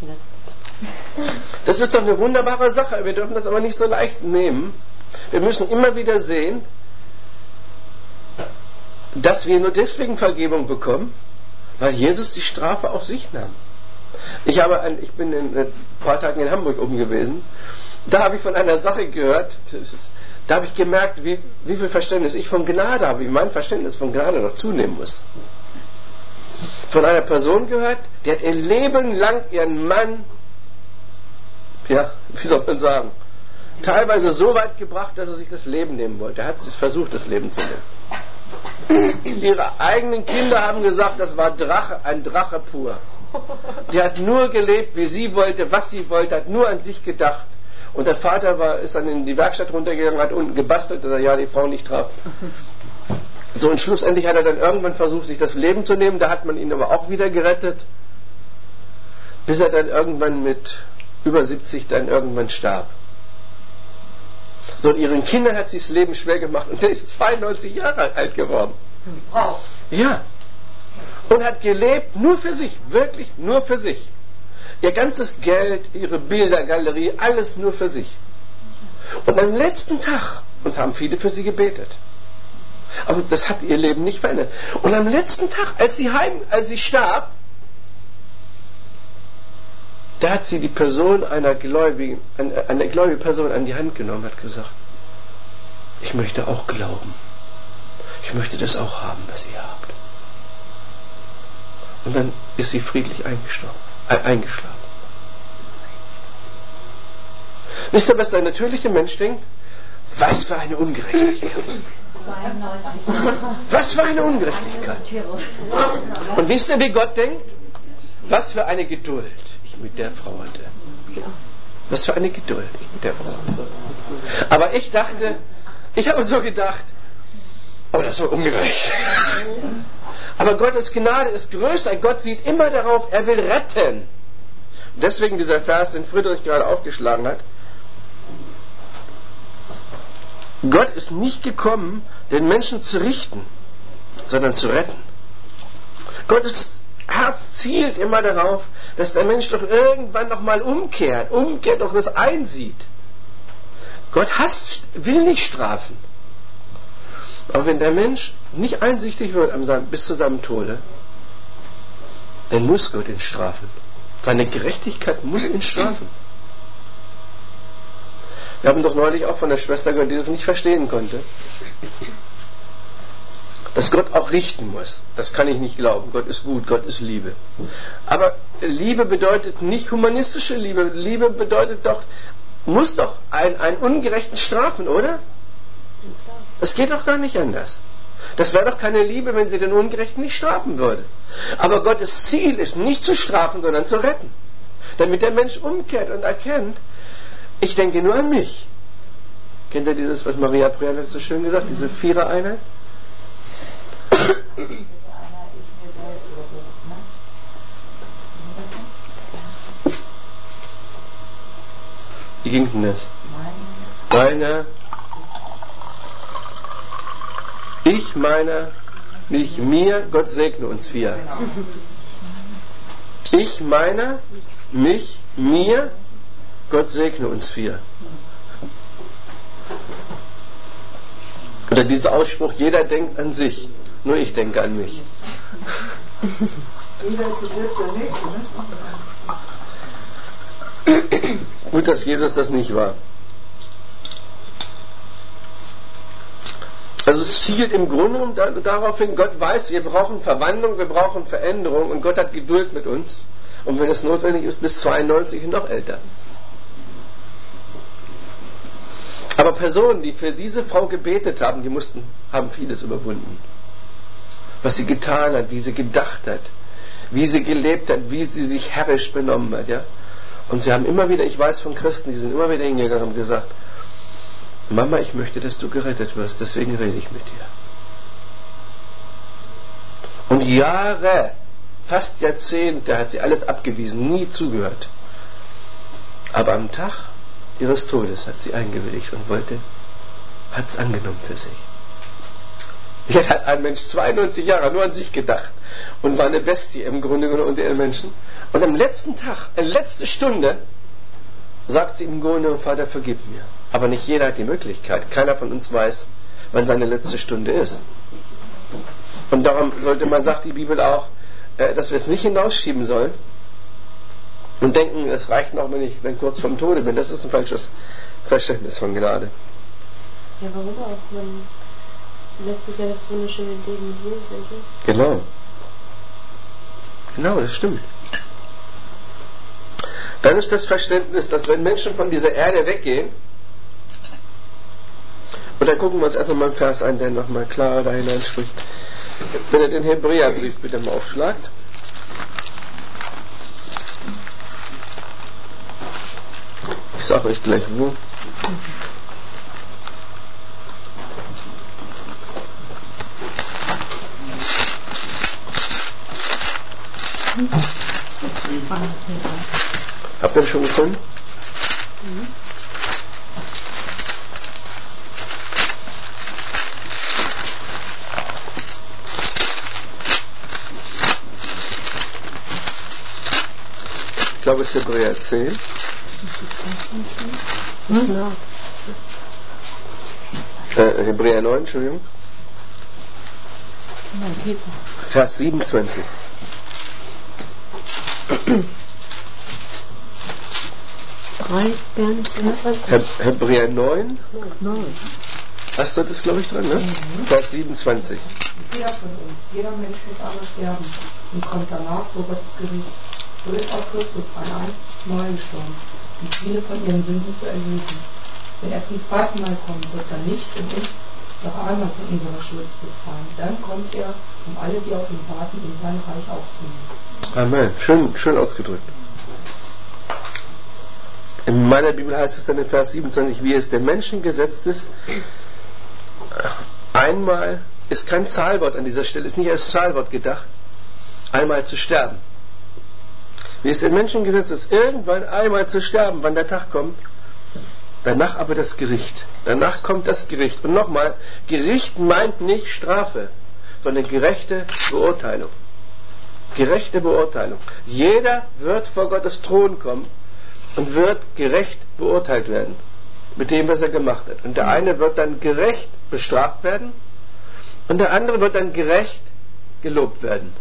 das ist doch eine wunderbare Sache, wir dürfen das aber nicht so leicht nehmen. Wir müssen immer wieder sehen, dass wir nur deswegen Vergebung bekommen, weil Jesus die Strafe auf sich nahm. Ich, habe ein, ich bin in ein paar Tagen in Hamburg oben gewesen, da habe ich von einer Sache gehört, das ist, da habe ich gemerkt, wie, wie viel Verständnis ich von Gnade habe, wie mein Verständnis von Gnade noch zunehmen muss. Von einer Person gehört, die hat ihr Leben lang ihren Mann, ja, wie soll man sagen, teilweise so weit gebracht, dass er sich das Leben nehmen wollte. Er hat es versucht, das Leben zu nehmen. Ihre eigenen Kinder haben gesagt, das war Drache, ein Drache pur. Die hat nur gelebt, wie sie wollte, was sie wollte, hat nur an sich gedacht. Und der Vater war, ist dann in die Werkstatt runtergegangen, hat unten gebastelt, dass er ja die Frau nicht traf. So, und schlussendlich hat er dann irgendwann versucht, sich das Leben zu nehmen. Da hat man ihn aber auch wieder gerettet, bis er dann irgendwann mit über siebzig dann irgendwann starb. So, und ihren Kindern hat sie das Leben schwer gemacht und der ist zweiundneunzig Jahre alt geworden. Wow. Ja. Und hat gelebt nur für sich, wirklich nur für sich. Ihr ganzes Geld, ihre Bildergalerie, alles nur für sich. Und am letzten Tag, und es haben viele für sie gebetet, aber das hat ihr Leben nicht verändert. Und am letzten Tag, als sie heim, als sie starb, da hat sie die Person einer gläubigen, eine, eine gläubige Person an die Hand genommen, hat gesagt, ich möchte auch glauben. Ich möchte das auch haben, was ihr habt. Und dann ist sie friedlich eingestorben, äh, eingeschlafen. Wisst ihr, was der natürliche Mensch denkt? Was für eine Ungerechtigkeit. Was für eine Ungerechtigkeit. Und wisst ihr, wie Gott denkt? Was für eine Geduld ich mit der Frau hatte. Was für eine Geduld ich mit der Frau hatte. Aber ich dachte, ich habe so gedacht, aber das war ungerecht. Aber Gottes Gnade ist größer. Gott sieht immer darauf, er will retten. Deswegen dieser Vers, den Friedrich gerade aufgeschlagen hat. Gott ist nicht gekommen, den Menschen zu richten, sondern zu retten. Gottes Herz zielt immer darauf, dass der Mensch doch irgendwann nochmal umkehrt, umkehrt, doch das einsieht. Gott hasst, will nicht strafen. Aber wenn der Mensch nicht einsichtig wird bis zu seinem Tode, dann muss Gott ihn strafen. Seine Gerechtigkeit muss ihn strafen. Wir haben doch neulich auch von der Schwester gehört, die das nicht verstehen konnte. Dass Gott auch richten muss. Das kann ich nicht glauben. Gott ist gut, Gott ist Liebe. Aber Liebe bedeutet nicht humanistische Liebe. Liebe bedeutet doch, muss doch einen, einen ungerechten strafen, oder? Es geht doch gar nicht anders. Das wäre doch keine Liebe, wenn sie den Ungerechten nicht strafen würde. Aber Gottes Ziel ist nicht zu strafen, sondern zu retten. Damit der Mensch umkehrt und erkennt, ich denke nur an mich. Kennt ihr dieses, was Maria Prean hat so schön gesagt, diese Vierer-Einheit? Wie ging denn das? Meiner, ich, meiner, mich, mir, Gott segne uns vier. Ich, meiner, mich, mir, Gott segne uns vier. Oder dieser Ausspruch, jeder denkt an sich, nur ich denke an mich. Jeder ist so selbst der Nächste, ne? Gut, dass Jesus das nicht war. Also es zielt im Grunde genommen darauf hin, Gott weiß, wir brauchen Verwandlung, wir brauchen Veränderung und Gott hat Geduld mit uns. Und wenn es notwendig ist, bis zweiundneunzig und noch älter. Aber Personen, die für diese Frau gebetet haben, die mussten, haben vieles überwunden. Was sie getan hat, wie sie gedacht hat, wie sie gelebt hat, wie sie sich herrisch benommen hat, ja. Und sie haben immer wieder, ich weiß von Christen, die sind immer wieder hingegangen und haben gesagt, Mama, ich möchte, dass du gerettet wirst, deswegen rede ich mit dir. Und Jahre, fast Jahrzehnte hat sie alles abgewiesen, nie zugehört. Aber am Tag ihres Todes hat sie eingewilligt und wollte, hat es angenommen für sich. Jetzt hat ein Mensch zweiundneunzig Jahre nur an sich gedacht und war eine Bestie im Grunde genommen unter den Menschen. Und am letzten Tag, in letzte Stunde, sagt sie im Grunde genommen, Vater, vergib mir. Aber nicht jeder hat die Möglichkeit. Keiner von uns weiß, wann seine letzte Stunde ist. Und darum sollte man, sagt die Bibel auch, dass wir es nicht hinausschieben sollen und denken, es reicht noch, wenn ich wenn kurz vorm Tode bin. Das ist ein falsches Verständnis von Gnade. Ja, warum auch? Man lässt sich ja das wunderschöne Leben mit Jesus entdecken. Genau. Genau, das stimmt. Dann ist das Verständnis, dass wenn Menschen von dieser Erde weggehen, und dann gucken wir uns erst nochmal einen Vers ein, der nochmal klarer da hineinspricht. Wenn ihr den Hebräerbrief bitte mal aufschlagt. Ich sage euch gleich wo. Habt ihr das schon gefunden? Mhm. Ich glaube, es ist Hebräer zehn. Hm? Äh, Hebräer neun, Entschuldigung. Vers siebenundzwanzig. drei, vierundzwanzig. Hebräer neun. neun. Hast du das, glaube ich, drin, ne? Mhm. Vers siebenundzwanzig. Jeder von uns, jeder Mensch muss einmal sterben und kommt danach vor Gottes Gericht. So ist auch Christus allein neu gestorben, um viele von ihren Sünden zu erlösen. Wenn er zum zweiten Mal kommt, wird er nicht um uns noch einmal von unserer Schuld zu befreien. Dann kommt er, um alle, die auf ihn warten, in sein Reich aufzunehmen. Amen. Schön, schön ausgedrückt. In meiner Bibel heißt es dann in Vers siebenundzwanzig, wie es dem Menschen gesetzt ist, einmal, ist kein Zahlwort an dieser Stelle, ist nicht als Zahlwort gedacht, einmal zu sterben. Wie es den Menschen gesetzt ist, irgendwann einmal zu sterben, wann der Tag kommt, danach aber das Gericht. Danach kommt das Gericht. Und nochmal, Gericht meint nicht Strafe, sondern gerechte Beurteilung. Gerechte Beurteilung. Jeder wird vor Gottes Thron kommen und wird gerecht beurteilt werden mit dem, was er gemacht hat. Und der eine wird dann gerecht bestraft werden und der andere wird dann gerecht gelobt werden.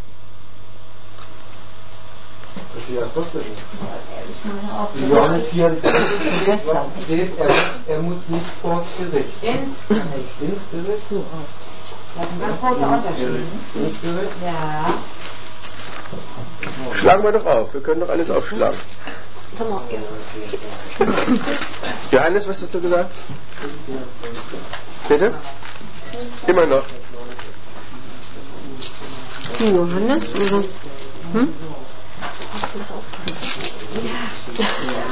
Das ist die Apostelgeschichte. In Johannes vierundzwanzig steht, er, er muss nicht vors Gericht. Ins Gericht. Ins Gericht? Das ist ein ganz großer Unterschied. Ins Gericht? Ja. Schlagen wir doch auf, wir können doch alles aufschlagen. Johannes, was hast du gesagt? Bitte? Immer noch. Johannes, oder? Hm? Hast du das aufgehört? Ja.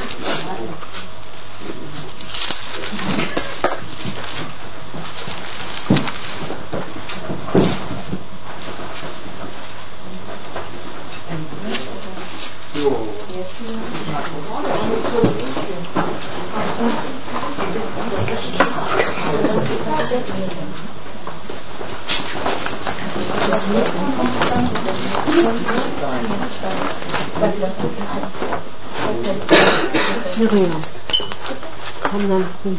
Miriam, komm dann hin.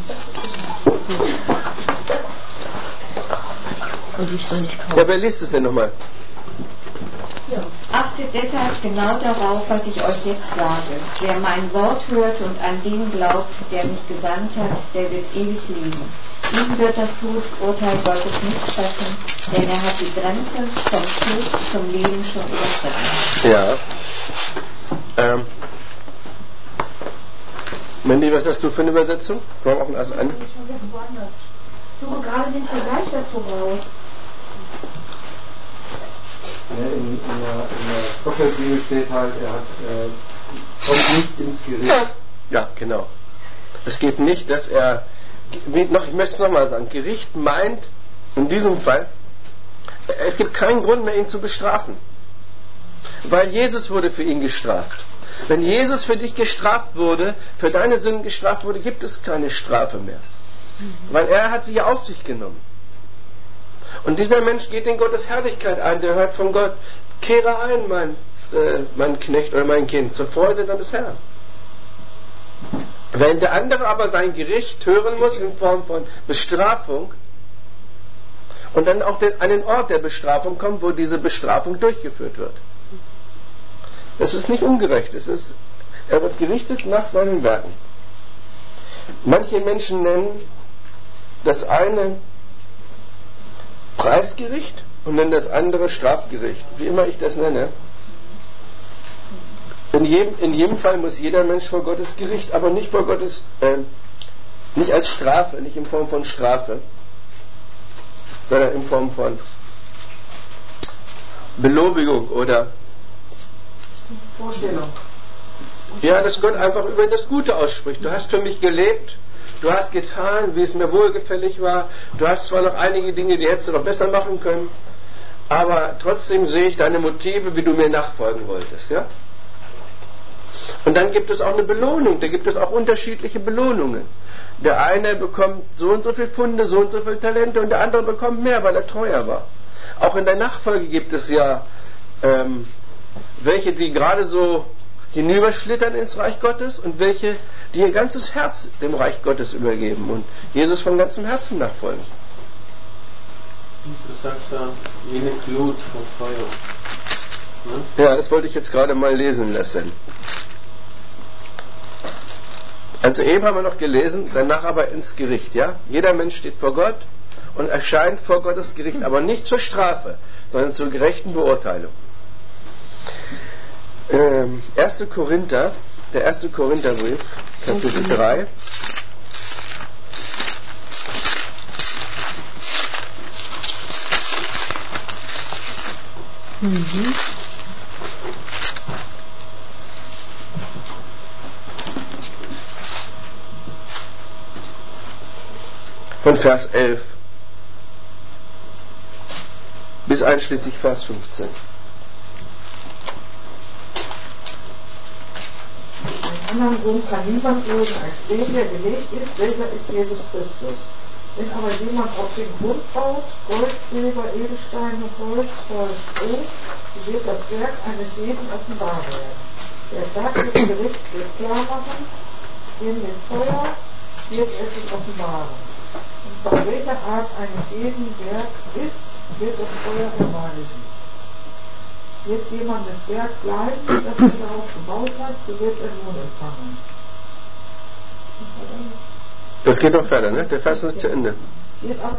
Und ich soll nicht kaufen. Ja, wer liest es denn nochmal? Achtet deshalb genau darauf, was ich euch jetzt sage. Wer mein Wort hört und an den glaubt, der mich gesandt hat, der wird ewig leben. Ihm wird das Todesurteil Gottes nicht treffen, denn er hat die Grenze vom Tod zum Leben schon überschritten. Ja. Ähm. Mandy, was hast du für eine Übersetzung? Komm auch also an. Ich suche gerade den Vergleich dazu raus. Ja, in, in der, in der Stoffelsbibel steht halt, er hat, äh, kommt nicht ins Gericht. Ja, genau. Es geht nicht, dass er, wie, noch, ich möchte es nochmal sagen, Gericht meint in diesem Fall, es gibt keinen Grund mehr, ihn zu bestrafen. Weil Jesus wurde für ihn gestraft. Wenn Jesus für dich gestraft wurde, für deine Sünden gestraft wurde, gibt es keine Strafe mehr. Weil er hat sie ja auf sich genommen. Und dieser Mensch geht in Gottes Herrlichkeit ein, der hört von Gott, kehre ein, mein, äh, mein Knecht oder mein Kind, zur Freude deines Herrn. Wenn der andere aber sein Gericht hören muss in Form von Bestrafung und dann auch den, an den Ort der Bestrafung kommt, wo diese Bestrafung durchgeführt wird. Es ist nicht ungerecht, es ist, er wird gerichtet nach seinen Werken. Manche Menschen nennen das eine Preisgericht und nennen das andere Strafgericht, wie immer ich das nenne. In jedem, in jedem Fall muss jeder Mensch vor Gottes Gericht, aber nicht vor Gottes, äh, nicht als Strafe, nicht in Form von Strafe, sondern in Form von Belobigung oder Vorstellung. Ja, dass Gott einfach über das Gute ausspricht. Du hast für mich gelebt, du hast getan, wie es mir wohlgefällig war. Du hast zwar noch einige Dinge, die hättest du noch besser machen können, aber trotzdem sehe ich deine Motive, wie du mir nachfolgen wolltest. Ja? Und dann gibt es auch eine Belohnung, da gibt es auch unterschiedliche Belohnungen. Der eine bekommt so und so viel Pfunde, so und so viele Talente und der andere bekommt mehr, weil er treuer war. Auch in der Nachfolge gibt es ja ähm, welche, die gerade so hinüberschlittern ins Reich Gottes und welche, die ihr ganzes Herz dem Reich Gottes übergeben und Jesus von ganzem Herzen nachfolgen. Jesus sagt da, wie eine Glut von Feuer. Ne? Ja, das wollte ich jetzt gerade mal lesen lassen. Also eben haben wir noch gelesen, danach aber ins Gericht, ja? Jeder Mensch steht vor Gott und erscheint vor Gottes Gericht, aber nicht zur Strafe, sondern zur gerechten Beurteilung. Ähm, erster Korinther, der erste Korintherbrief, Kapitel drei. Mhm. Von Vers elf bis einschließlich Vers fünfzehn. Einen anderen Grund kann niemand loben als den, der gelegt ist, welcher ist Jesus Christus. Wenn aber jemand auf den Grund baut, Gold, Silber, Edelsteine, Holz, Heu, Stroh, so wird das Werk eines jeden offenbar werden. Der Tag des Gerichts wird klar machen, denn mit Feuer wird es sich offenbaren. Und von welcher Art eines jeden Werk ist, wird das Feuer erweisen. Wird jemandes Werk bleiben, das er darauf gebaut hat, so wird er Lohn empfangen. Das geht noch weiter, ne? Der Vers ist nicht zu Ende. Wird aber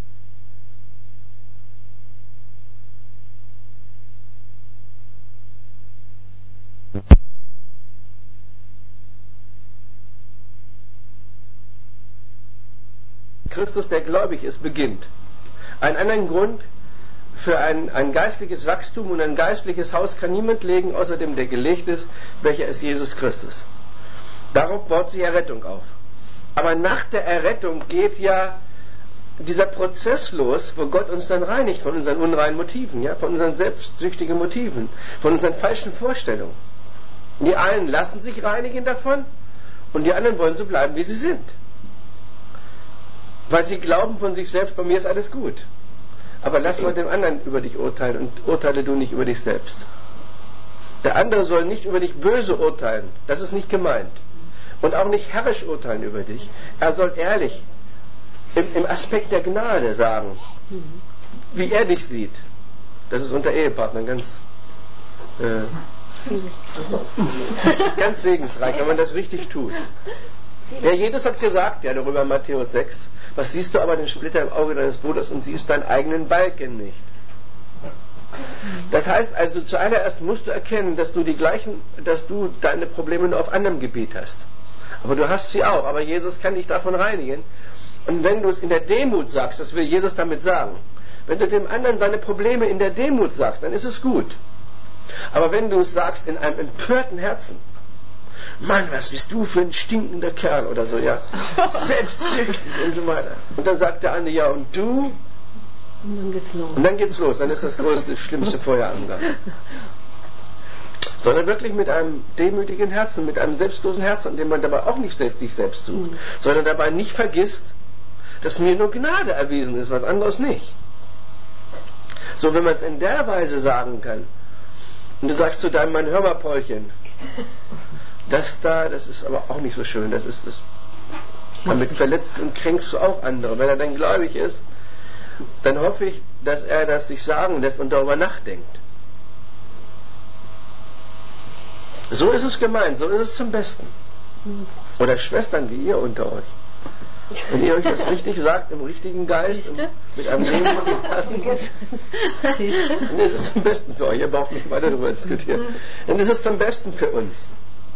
Christus, der gläubig ist, beginnt. Einen anderen Grund für ein, ein geistliches Wachstum und ein geistliches Haus kann niemand legen, außer dem, der gelegt ist, welcher ist Jesus Christus. Darauf baut sich Errettung auf. Aber nach der Errettung geht ja dieser Prozess los, wo Gott uns dann reinigt von unseren unreinen Motiven, ja, von unseren selbstsüchtigen Motiven, von unseren falschen Vorstellungen. Die einen lassen sich reinigen davon und die anderen wollen so bleiben, wie sie sind. Weil sie glauben von sich selbst, bei mir ist alles gut. Aber lass mal den anderen über dich urteilen und urteile du nicht über dich selbst. Der andere soll nicht über dich böse urteilen, das ist nicht gemeint. Und auch nicht herrisch urteilen über dich. Er soll ehrlich im, im Aspekt der Gnade sagen, wie er dich sieht. Das ist unter Ehepartnern ganz äh, ganz segensreich, wenn man das richtig tut. Ja, Jesus hat gesagt, ja, darüber in Matthäus sechs, was siehst du aber den Splitter im Auge deines Bruders und siehst deinen eigenen Balken nicht? Das heißt also, zuallererst musst du erkennen, dass du die gleichen, dass du deine Probleme nur auf anderem Gebiet hast. Aber du hast sie auch, aber Jesus kann dich davon reinigen. Und wenn du es in der Demut sagst, das will Jesus damit sagen, wenn du dem anderen seine Probleme in der Demut sagst, dann ist es gut. Aber wenn du es sagst in einem empörten Herzen, Mann, was bist du für ein stinkender Kerl oder so, ja, selbstsüchtig und so weiter. Und dann sagt der andere, ja, und du? Und dann geht's los. Und dann geht's los, dann ist das größte, schlimmste Feuer am Gang. Sondern wirklich mit einem demütigen Herzen, mit einem selbstlosen Herzen, in dem man dabei auch nicht selbst sich selbst sucht, mhm. sondern dabei nicht vergisst, dass mir nur Gnade erwiesen ist, was anderes nicht. So, wenn man es in der Weise sagen kann, und du sagst zu deinem Mann, hör mal, Paulchen, das da, das ist aber auch nicht so schön, das ist das. Damit verletzt und kränkst du auch andere. Wenn er dann gläubig ist, dann hoffe ich, dass er das sich sagen lässt und darüber nachdenkt. So ist es gemeint, so ist es zum Besten. Oder Schwestern wie ihr unter euch. Wenn ihr euch das richtig sagt, im richtigen Geist, und mit einem demütigen Herzen, dann ist es zum Besten für euch. Ihr braucht nicht weiter darüber diskutieren. Dann ist es zum Besten für uns.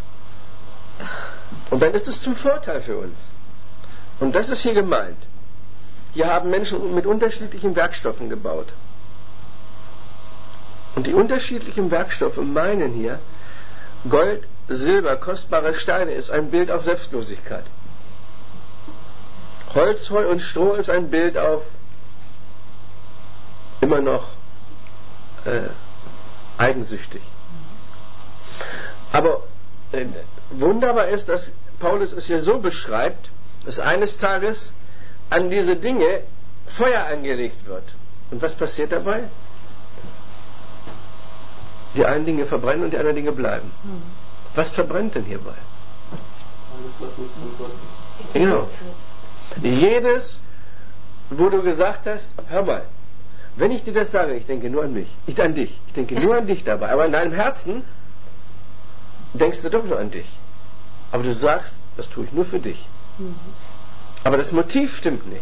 Und dann ist es zum Vorteil für uns. Und das ist hier gemeint. Hier haben Menschen mit unterschiedlichen Werkstoffen gebaut. Und die unterschiedlichen Werkstoffe meinen hier, Gold, Silber, kostbare Steine ist ein Bild auf Selbstlosigkeit. Holz, Heu und Stroh ist ein Bild auf immer noch äh, eigensüchtig. Aber äh, wunderbar ist, dass Paulus es hier so beschreibt, dass eines Tages an diese Dinge Feuer angelegt wird. Und was passiert dabei? Die einen Dinge verbrennen und die anderen Dinge bleiben. Was verbrennt denn hierbei? Alles, was nicht von Gott ist. Genau. Jedes, wo du gesagt hast, hör mal, wenn ich dir das sage, ich denke nur an mich, nicht an dich, ich denke nur an dich dabei, aber in deinem Herzen denkst du doch nur an dich. Aber du sagst, Das tue ich nur für dich. Mhm. Aber das Motiv stimmt nicht.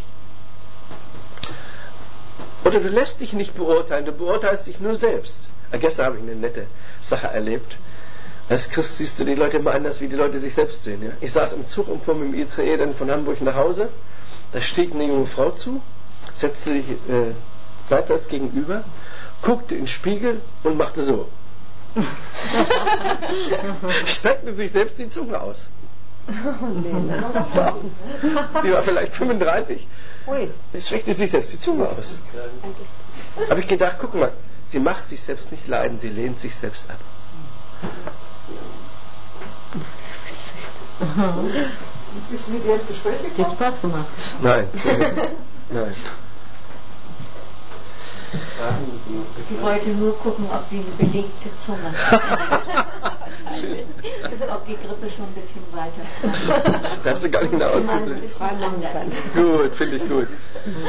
Oder du lässt dich nicht beurteilen, du beurteilst dich nur selbst. Gestern habe ich eine nette Sache erlebt. Als Christ siehst du die Leute immer anders, wie die Leute sich selbst sehen. Ja? Ich saß im Zug und fuhr mit dem I C E dann von Hamburg nach Hause. Da stieg eine junge Frau zu, setzte sich äh, seitwärts gegenüber, guckte in den Spiegel und machte so. Streckte sich selbst die Zunge aus. Die war vielleicht fünfunddreißig. Sie streckte sich selbst die Zunge aus. Habe ich gedacht, guck mal, sie macht sich selbst nicht leiden, sie lehnt sich selbst ab. Ist sie jetzt Gespräche? Hat Spaß gemacht? Nein. Nein. Sie wollte nur gucken, ob sie eine belegte Zunge hat. Ob die Grippe schon ein bisschen weiter ist. Da hat sie gar nicht genau ausgedrückt. Gut, finde ich gut.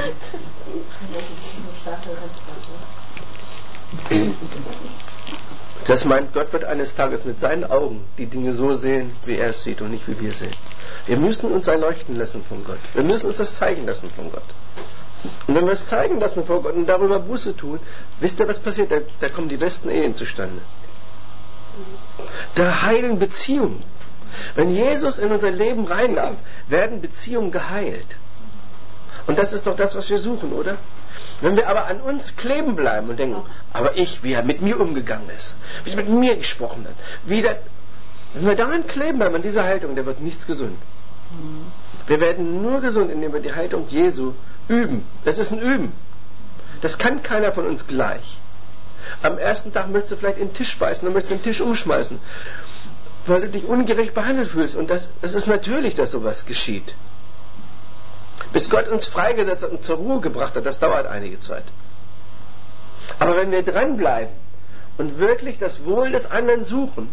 Das meint, Gott wird eines Tages mit seinen Augen die Dinge so sehen, wie er es sieht und nicht wie wir sehen. Wir müssen uns erleuchten lassen von Gott. Wir müssen uns das zeigen lassen von Gott. Und wenn wir es zeigen lassen vor Gott und darüber Buße tun, wisst ihr, was passiert? Da, da kommen die besten Ehen zustande. Da heilen Beziehungen. Wenn Jesus in unser Leben rein darf, werden Beziehungen geheilt. Und das ist doch das, was wir suchen, oder? Wenn wir aber an uns kleben bleiben und denken, aber ich, wie er mit mir umgegangen ist, wie er mit mir gesprochen hat, wie der, wenn wir daran kleben bleiben, an dieser Haltung, der wird nichts gesund. Wir werden nur gesund, indem wir die Haltung Jesu üben. Das ist ein Üben. Das kann keiner von uns gleich. Am ersten Tag möchtest du vielleicht in den Tisch beißen, dann möchtest du den Tisch umschmeißen, weil du dich ungerecht behandelt fühlst. Und das, das ist natürlich, dass sowas geschieht. Bis Gott uns freigesetzt hat und zur Ruhe gebracht hat, das dauert einige Zeit. Aber wenn wir dranbleiben und wirklich das Wohl des anderen suchen,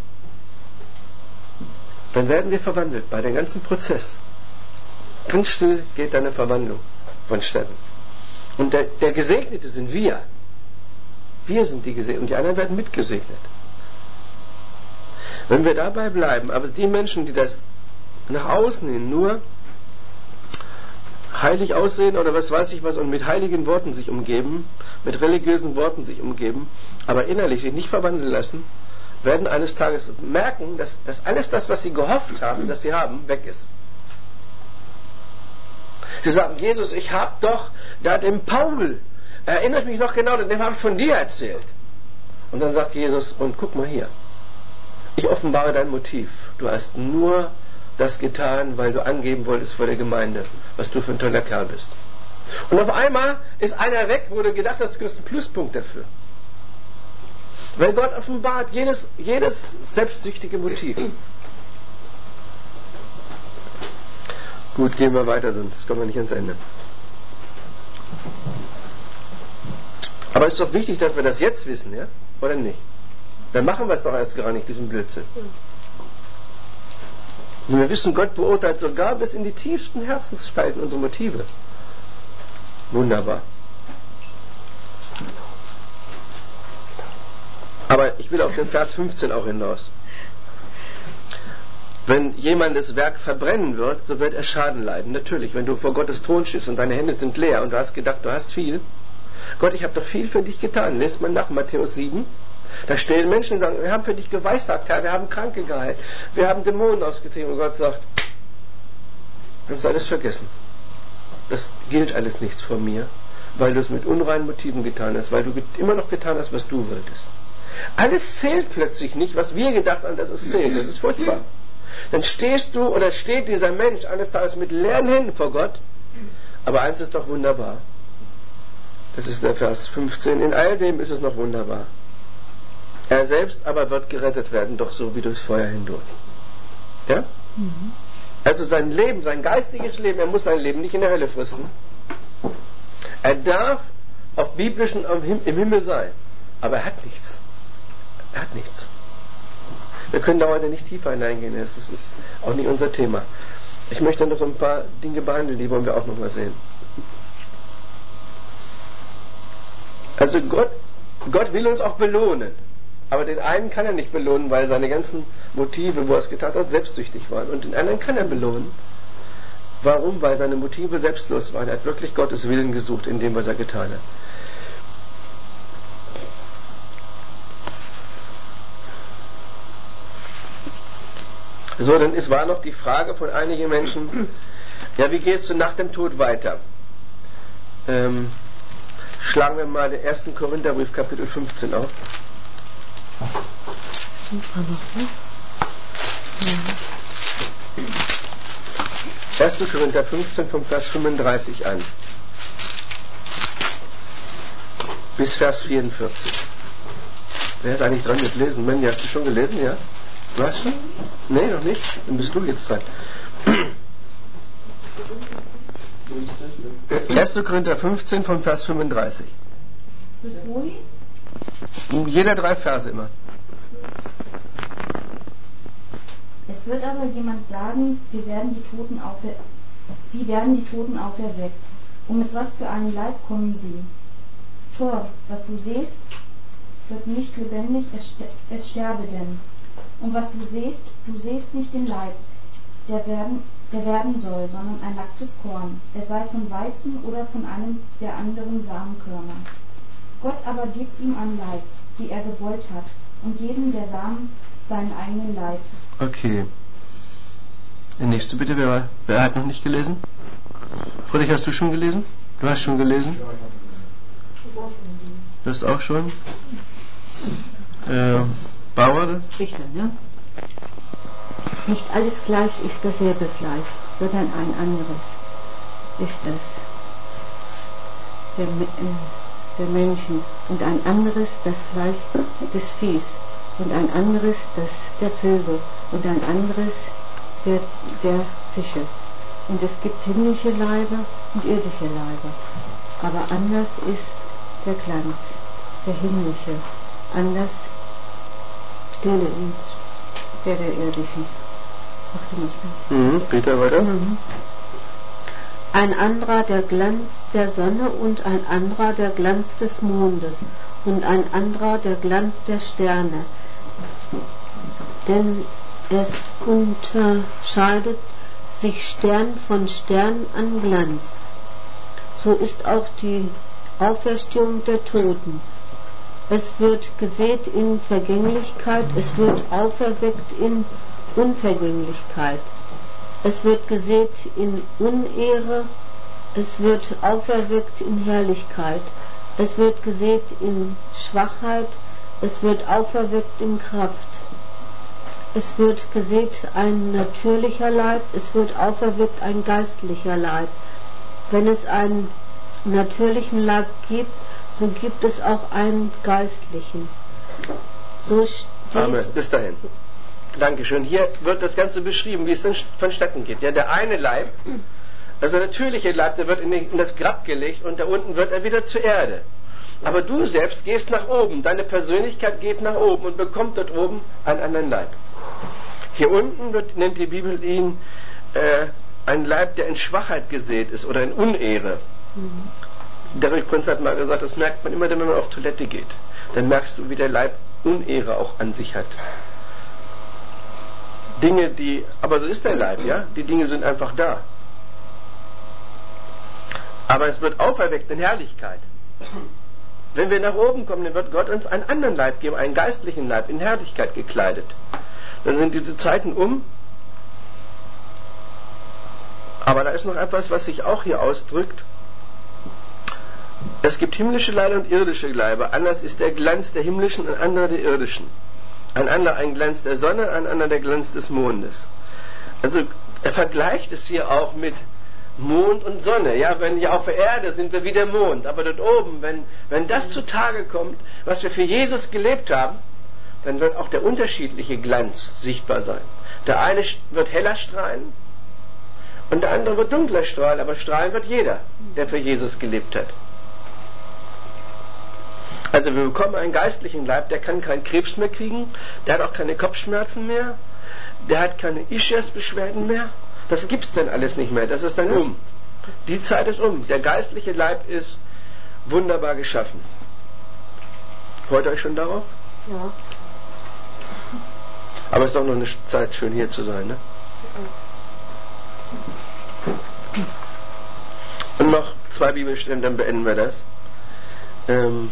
dann werden wir verwandelt bei dem ganzen Prozess. Ganz still geht eine Verwandlung vonstatten. Und der, der Gesegnete sind wir. Wir sind die Gesegneten und die anderen werden mitgesegnet. Wenn wir dabei bleiben, aber die Menschen, die das nach außen hin nur heilig aussehen oder was weiß ich was und mit heiligen Worten sich umgeben, mit religiösen Worten sich umgeben, aber innerlich sich nicht verwandeln lassen, werden eines Tages merken, dass, dass alles das, was sie gehofft haben, dass sie haben, weg ist. Sie sagen, Jesus, ich habe doch da dem Paul, erinnere ich mich noch genau, dem habe ich von dir erzählt. Und dann sagt Jesus, und guck mal hier, ich offenbare dein Motiv. Du hast nur das getan, weil du angeben wolltest vor der Gemeinde, was du für ein toller Kerl bist. Und auf einmal ist einer weg, wo du gedacht hast, du kriegst einen Pluspunkt dafür. Weil Gott offenbart jedes, jedes selbstsüchtige Motiv. Gut, gehen wir weiter, sonst kommen wir nicht ans Ende. Aber es ist doch wichtig, dass wir das jetzt wissen, ja? Oder nicht? Dann machen wir es doch erst gar nicht, diesen Blödsinn. Und wir wissen, Gott beurteilt sogar bis in die tiefsten Herzensspalten unsere Motive. Wunderbar. Aber ich will auf den Vers fünfzehn auch hinaus. Wenn jemand das Werk verbrennen wird, so wird er Schaden leiden. Natürlich, wenn du vor Gottes Thron stehst und deine Hände sind leer und du hast gedacht, du hast viel. Gott, ich habe doch viel für dich getan. Lest man nach Matthäus sieben. Da stehen Menschen und sagen, wir haben für dich geweissagt, Herr, wir haben Kranke geheilt, wir haben Dämonen ausgetrieben. Und Gott sagt, kannst du alles vergessen. Das gilt alles nichts vor mir, weil du es mit unreinen Motiven getan hast, weil du immer noch getan hast, was du wolltest. Alles zählt plötzlich nicht, was wir gedacht haben, dass es zählt. Das ist furchtbar. Dann stehst du oder steht dieser Mensch eines Tages mit leeren Händen vor Gott. Aber eins ist doch wunderbar. Das ist der Vers fünfzehn. In all dem ist es noch wunderbar. Er selbst aber wird gerettet werden, doch so wie durchs Feuer hindurch. Ja? Mhm. Also sein Leben, sein geistiges Leben, er muss sein Leben nicht in der Hölle fristen. Er darf auf biblischen im Himmel sein, aber er hat nichts. Er hat nichts. Wir können da heute nicht tiefer hineingehen, das ist auch nicht unser Thema. Ich möchte noch so ein paar Dinge behandeln, die wollen wir auch noch mal sehen. Also Gott, Gott will uns auch belohnen. Aber den einen kann er nicht belohnen, weil seine ganzen Motive, wo er es getan hat, selbstsüchtig waren. Und den anderen kann er belohnen. Warum? Weil seine Motive selbstlos waren. Er hat wirklich Gottes Willen gesucht in dem, was er getan hat. So, dann ist, war noch die Frage von einigen Menschen, ja, wie geht es nach dem Tod weiter? Ähm, schlagen wir mal den ersten Korintherbrief, Kapitel fünfzehn auf. erster Korinther fünfzehn vom Vers fünfunddreißig an bis Vers vierundvierzig. Wer ist eigentlich dran mit Lesen? Mandy, hast du schon gelesen, ja? Du hast schon? Nee, noch nicht? Dann bist du jetzt dran. erster Korinther fünfzehn vom Vers fünfunddreißig. Bis wohin? Jeder drei Verse immer. Es wird aber jemand sagen, wir werden die Toten aufer- wie werden die Toten auferweckt? Und mit was für einem Leib kommen sie? Tor, was du siehst, wird nicht lebendig, es, ster- es sterbe denn. Und was du siehst, du siehst nicht den Leib, der werden, der werden soll, sondern ein nacktes Korn, es sei von Weizen oder von einem der anderen Samenkörner. Gott aber gibt ihm ein Leib, die er gewollt hat, und jedem der Samen seinen eigenen Leib. Okay. Der nächste bitte, wer, wer hat noch nicht gelesen? Friedrich, hast du schon gelesen? Du hast schon gelesen? Du hast auch schon? Äh, Bauer? Richter, ne? Nicht alles Fleisch ist dasselbe Fleisch, sondern ein anderes ist das der, äh, der Menschen und ein anderes das Fleisch des Viehs und ein anderes das der Vögel und ein anderes der, der Fische. Und es gibt himmlische Leiber und irdische Leiber. Aber anders ist der Glanz, der himmlische, anders der der, der irdischen. Mach du mal schnell. Mhm, Peter, weiter. Mhm. Ein anderer der Glanz der Sonne und ein anderer der Glanz des Mondes und ein anderer der Glanz der Sterne. Denn es unterscheidet sich Stern von Stern an Glanz. So ist auch die Auferstehung der Toten. Es wird gesät in Vergänglichkeit, es wird auferweckt in Unvergänglichkeit. Es wird gesät in Unehre, es wird auferweckt in Herrlichkeit. Es wird gesät in Schwachheit, es wird auferweckt in Kraft. Es wird gesät ein natürlicher Leib, es wird auferweckt ein geistlicher Leib. Wenn es einen natürlichen Leib gibt, so gibt es auch einen geistlichen. So steht. Amen. Bis dahin. Dankeschön. Hier wird das Ganze beschrieben, wie es denn vonstatten geht. Ja, der eine Leib, also der natürliche Leib, der wird in, in das Grab gelegt und da unten wird er wieder zur Erde. Aber du selbst gehst nach oben, deine Persönlichkeit geht nach oben und bekommt dort oben einen anderen Leib. Hier unten wird, nennt die Bibel ihn äh, ein Leib, der in Schwachheit gesät ist oder in Unehre. Mhm. Der Prinz hat mal gesagt, das merkt man immer, wenn man auf Toilette geht. Dann merkst du, wie der Leib Unehre auch an sich hat. Dinge, die, aber so ist der Leib, ja? Die Dinge sind einfach da. Aber es wird auferweckt in Herrlichkeit. Wenn wir nach oben kommen, dann wird Gott uns einen anderen Leib geben, einen geistlichen Leib, in Herrlichkeit gekleidet. Dann sind diese Zeiten um. Aber da ist noch etwas, was sich auch hier ausdrückt. Es gibt himmlische Leiber und irdische Leiber. Anders ist der Glanz der himmlischen, ein anderer der irdischen. Ein anderer ein Glanz der Sonne, ein anderer der Glanz des Mondes. Also er vergleicht es hier auch mit Mond und Sonne. Ja, wenn hier auf der Erde sind wir wie der Mond, aber dort oben, wenn, wenn das zutage kommt, was wir für Jesus gelebt haben, dann wird auch der unterschiedliche Glanz sichtbar sein. Der eine wird heller strahlen und der andere wird dunkler strahlen, aber strahlen wird jeder, der für Jesus gelebt hat. Also wir bekommen einen geistlichen Leib, der kann keinen Krebs mehr kriegen, der hat auch keine Kopfschmerzen mehr, der hat keine Ischias-Beschwerden mehr. Das gibt's dann alles nicht mehr, das ist dann um. Die Zeit ist um. Der geistliche Leib ist wunderbar geschaffen. Freut euch schon darauf? Ja. Aber es ist doch noch eine Zeit, schön hier zu sein, ne? Und noch zwei Bibelstellen, dann beenden wir das. Ähm,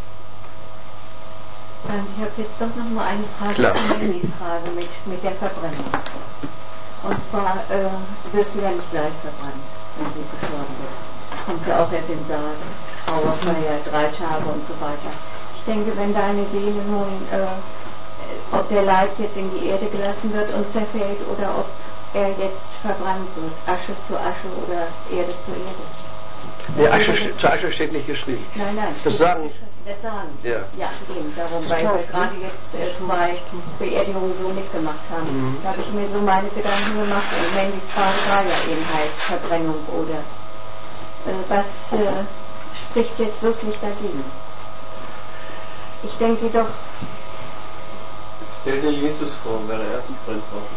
Ich habe jetzt doch noch mal eine Frage zu Nellies Frage mit, mit der Verbrennung. Und zwar äh, wirst du ja nicht gleich verbrannt, wenn du gestorben bist. Kommst ja auch erst in Saal, Trauerfeier, drei Tage und so weiter. Ich denke, wenn deine Seele nun, äh, ob der Leib jetzt in die Erde gelassen wird und zerfällt oder ob er jetzt verbrannt wird, Asche zu Asche oder Erde zu Erde. Nee, Asche, zur Asche steht nicht geschrieben. Nein, nein. Das sagen. Das sagen. Ja. Ja, eben. Darum, weil wir gerade jetzt äh, zwei Beerdigungen so mitgemacht haben. Mhm. Da habe ich mir so meine Gedanken gemacht. Und Mandys Frage war ja eben halt Verbrennung oder äh, was äh, spricht jetzt wirklich dagegen? Ich denke doch. Stell dir Jesus vor, wäre er verbrennt worden.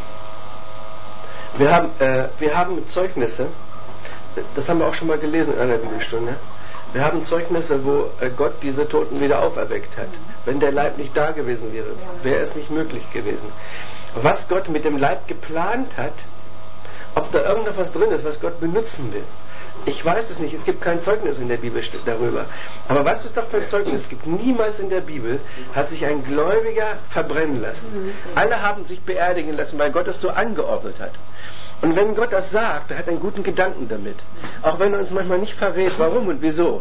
Wir haben, äh, wir haben Zeugnisse. Das haben wir auch schon mal gelesen in einer Bibelstunde. Wir haben Zeugnisse, wo Gott diese Toten wieder auferweckt hat. Wenn der Leib nicht da gewesen wäre, wäre es nicht möglich gewesen. Was Gott mit dem Leib geplant hat, ob da irgendetwas drin ist, was Gott benutzen will, ich weiß es nicht. Es gibt kein Zeugnis in der Bibel darüber. Aber was es doch für ein Zeugnis gibt, niemals in der Bibel hat sich ein Gläubiger verbrennen lassen. Alle haben sich beerdigen lassen, weil Gott es so angeordnet hat. Und wenn Gott das sagt, er hat einen guten Gedanken damit. Auch wenn er uns manchmal nicht verrät, warum und wieso.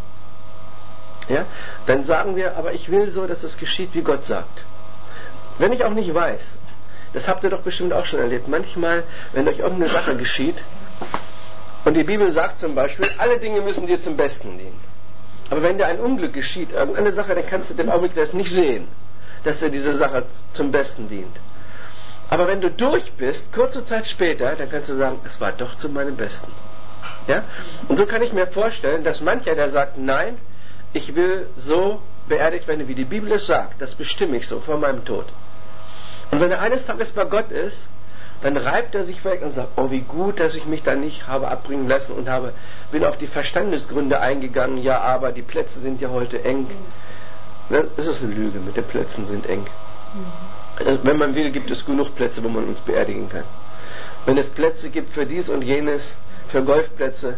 Ja? Dann sagen wir, aber ich will so, dass es geschieht, wie Gott sagt. Wenn ich auch nicht weiß, das habt ihr doch bestimmt auch schon erlebt, manchmal, wenn euch irgendeine Sache geschieht, und die Bibel sagt zum Beispiel, alle Dinge müssen dir zum Besten dienen. Aber wenn dir ein Unglück geschieht, irgendeine Sache, dann kannst du den Augenblick das nicht sehen, dass dir diese Sache zum Besten dient. Aber wenn du durch bist, kurze Zeit später, dann kannst du sagen, es war doch zu meinem Besten. Ja? Und so kann ich mir vorstellen, dass mancher, der sagt, nein, ich will so beerdigt werden, wie die Bibel es sagt, das bestimme ich so vor meinem Tod. Und wenn er eines Tages bei Gott ist, dann reibt er sich weg und sagt, oh, wie gut, dass ich mich da nicht habe abbringen lassen und habe, bin auf die Verstandesgründe eingegangen, ja, aber die Plätze sind ja heute eng. Das ist eine Lüge, mit den Plätzen sind eng. Wenn man will, gibt es genug Plätze, wo man uns beerdigen kann. Wenn es Plätze gibt für dies und jenes, für Golfplätze,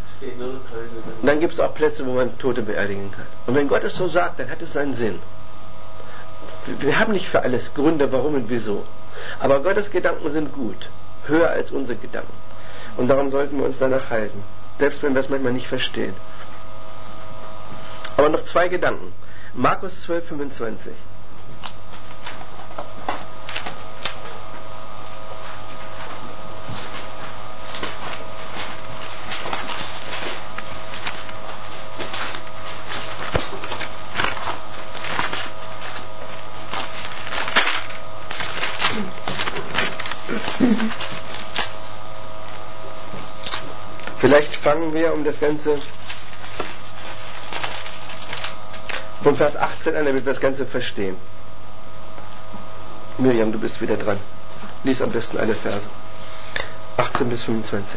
dann gibt es auch Plätze, wo man Tote beerdigen kann. Und wenn Gott es so sagt, dann hat es seinen Sinn. Wir haben nicht für alles Gründe, warum und wieso. Aber Gottes Gedanken sind gut, höher als unsere Gedanken. Und darum sollten wir uns danach halten, selbst wenn wir es manchmal nicht verstehen. Aber noch zwei Gedanken. Markus zwölf, fünfundzwanzig. Vielleicht fangen wir um das Ganze von Vers achtzehn an, damit wir das Ganze verstehen. Miriam, du bist wieder dran. Lies am besten alle Verse. achtzehn bis fünfundzwanzig.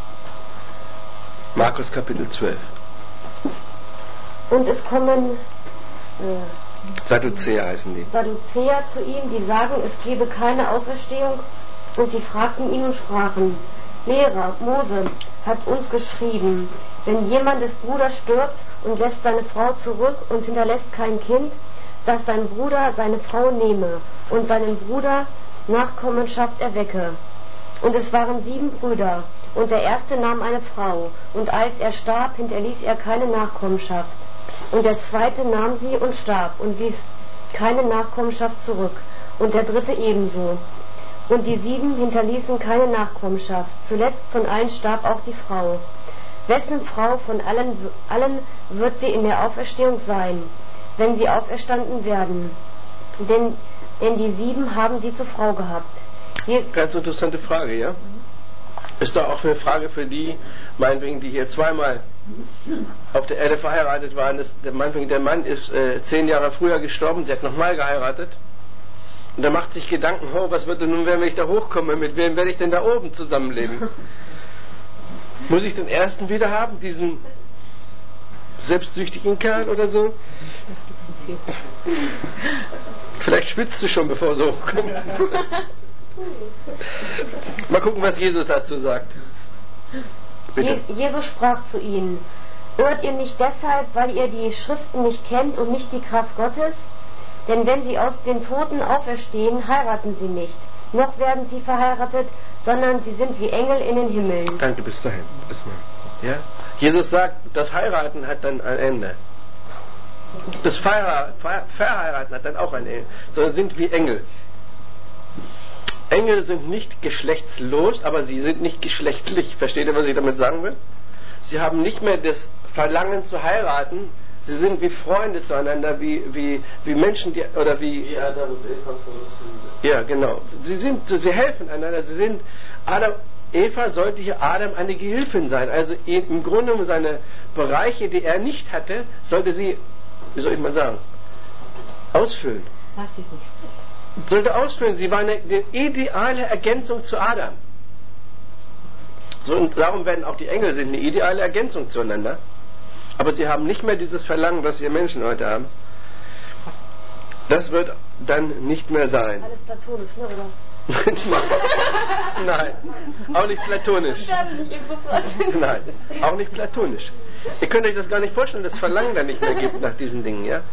Markus Kapitel zwölf. Und es kommen äh, Sadduzäer heißen die. Sadduzäer zu ihm, die sagen, es gebe keine Auferstehung, und sie fragten ihn und sprachen, Lehrer, Mose hat uns geschrieben, wenn jemand des Bruders stirbt und lässt seine Frau zurück und hinterlässt kein Kind, dass sein Bruder seine Frau nehme und seinen Bruder Nachkommenschaft erwecke. Und es waren sieben Brüder, und der erste nahm eine Frau, und als er starb, hinterließ er keine Nachkommenschaft. Und der zweite nahm sie und starb und ließ keine Nachkommenschaft zurück, und der dritte ebenso. Und die sieben hinterließen keine Nachkommenschaft. Zuletzt von allen starb auch die Frau. Wessen Frau von allen, allen wird sie in der Auferstehung sein, wenn sie auferstanden werden? Denn, denn die sieben haben sie zur Frau gehabt. Hier Ganz interessante Frage, ja? Ist doch auch eine Frage für die, meinetwegen, die hier zweimal auf der Erde verheiratet waren. Das, meinetwegen, der Mann ist äh, zehn Jahre früher gestorben, sie hat nochmal geheiratet. Und er macht sich Gedanken, oh, was wird denn nun, wenn ich da hochkomme, mit wem werde ich denn da oben zusammenleben? Muss ich den ersten wieder haben, diesen selbstsüchtigen Kerl oder so? Vielleicht schwitzt du schon, bevor so hochkommt. Mal gucken, was Jesus dazu sagt. Bitte. Je- Jesus sprach zu ihnen: Irrt ihr nicht deshalb, weil ihr die Schriften nicht kennt und nicht die Kraft Gottes? Denn wenn sie aus den Toten auferstehen, heiraten sie nicht, noch werden sie verheiratet, sondern sie sind wie Engel in den Himmeln. Danke, bis dahin. Erstmal. Ja? Jesus sagt, das Heiraten hat dann ein Ende. Das Verheiraten, Verheiraten hat dann auch ein Ende, sondern sind wie Engel. Engel sind nicht geschlechtslos, aber sie sind nicht geschlechtlich. Versteht ihr, was ich damit sagen will? Sie haben nicht mehr das Verlangen zu heiraten. Sie sind wie Freunde zueinander, wie, wie, wie Menschen, die, oder wie... Wie Adam und Eva vor der Sünde. Ja, genau. Sie sind, sie helfen einander. Sie sind, Adam, Eva sollte hier Adam eine Gehilfin sein. Also im Grunde um seine Bereiche, die er nicht hatte, sollte sie, wie soll ich mal sagen, ausfüllen. Weiß ich nicht. Sollte ausfüllen. Sie war eine, eine ideale Ergänzung zu Adam. So, und darum werden auch die Engel sind eine ideale Ergänzung zueinander. Aber sie haben nicht mehr dieses Verlangen, was wir Menschen heute haben. Das wird dann nicht mehr sein. Alles platonisch, ne, oder? Nein, auch nicht platonisch. Nein, auch nicht platonisch. Ihr könnt euch das gar nicht vorstellen, dass es Verlangen dann nicht mehr gibt nach diesen Dingen, ja?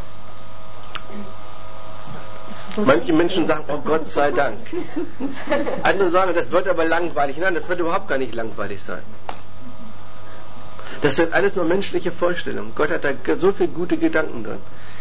Manche Menschen sagen, oh Gott sei Dank. Andere sagen, das wird aber langweilig. Nein, das wird überhaupt gar nicht langweilig sein. Das sind alles nur menschliche Vorstellungen. Gott hat da so viele gute Gedanken drin.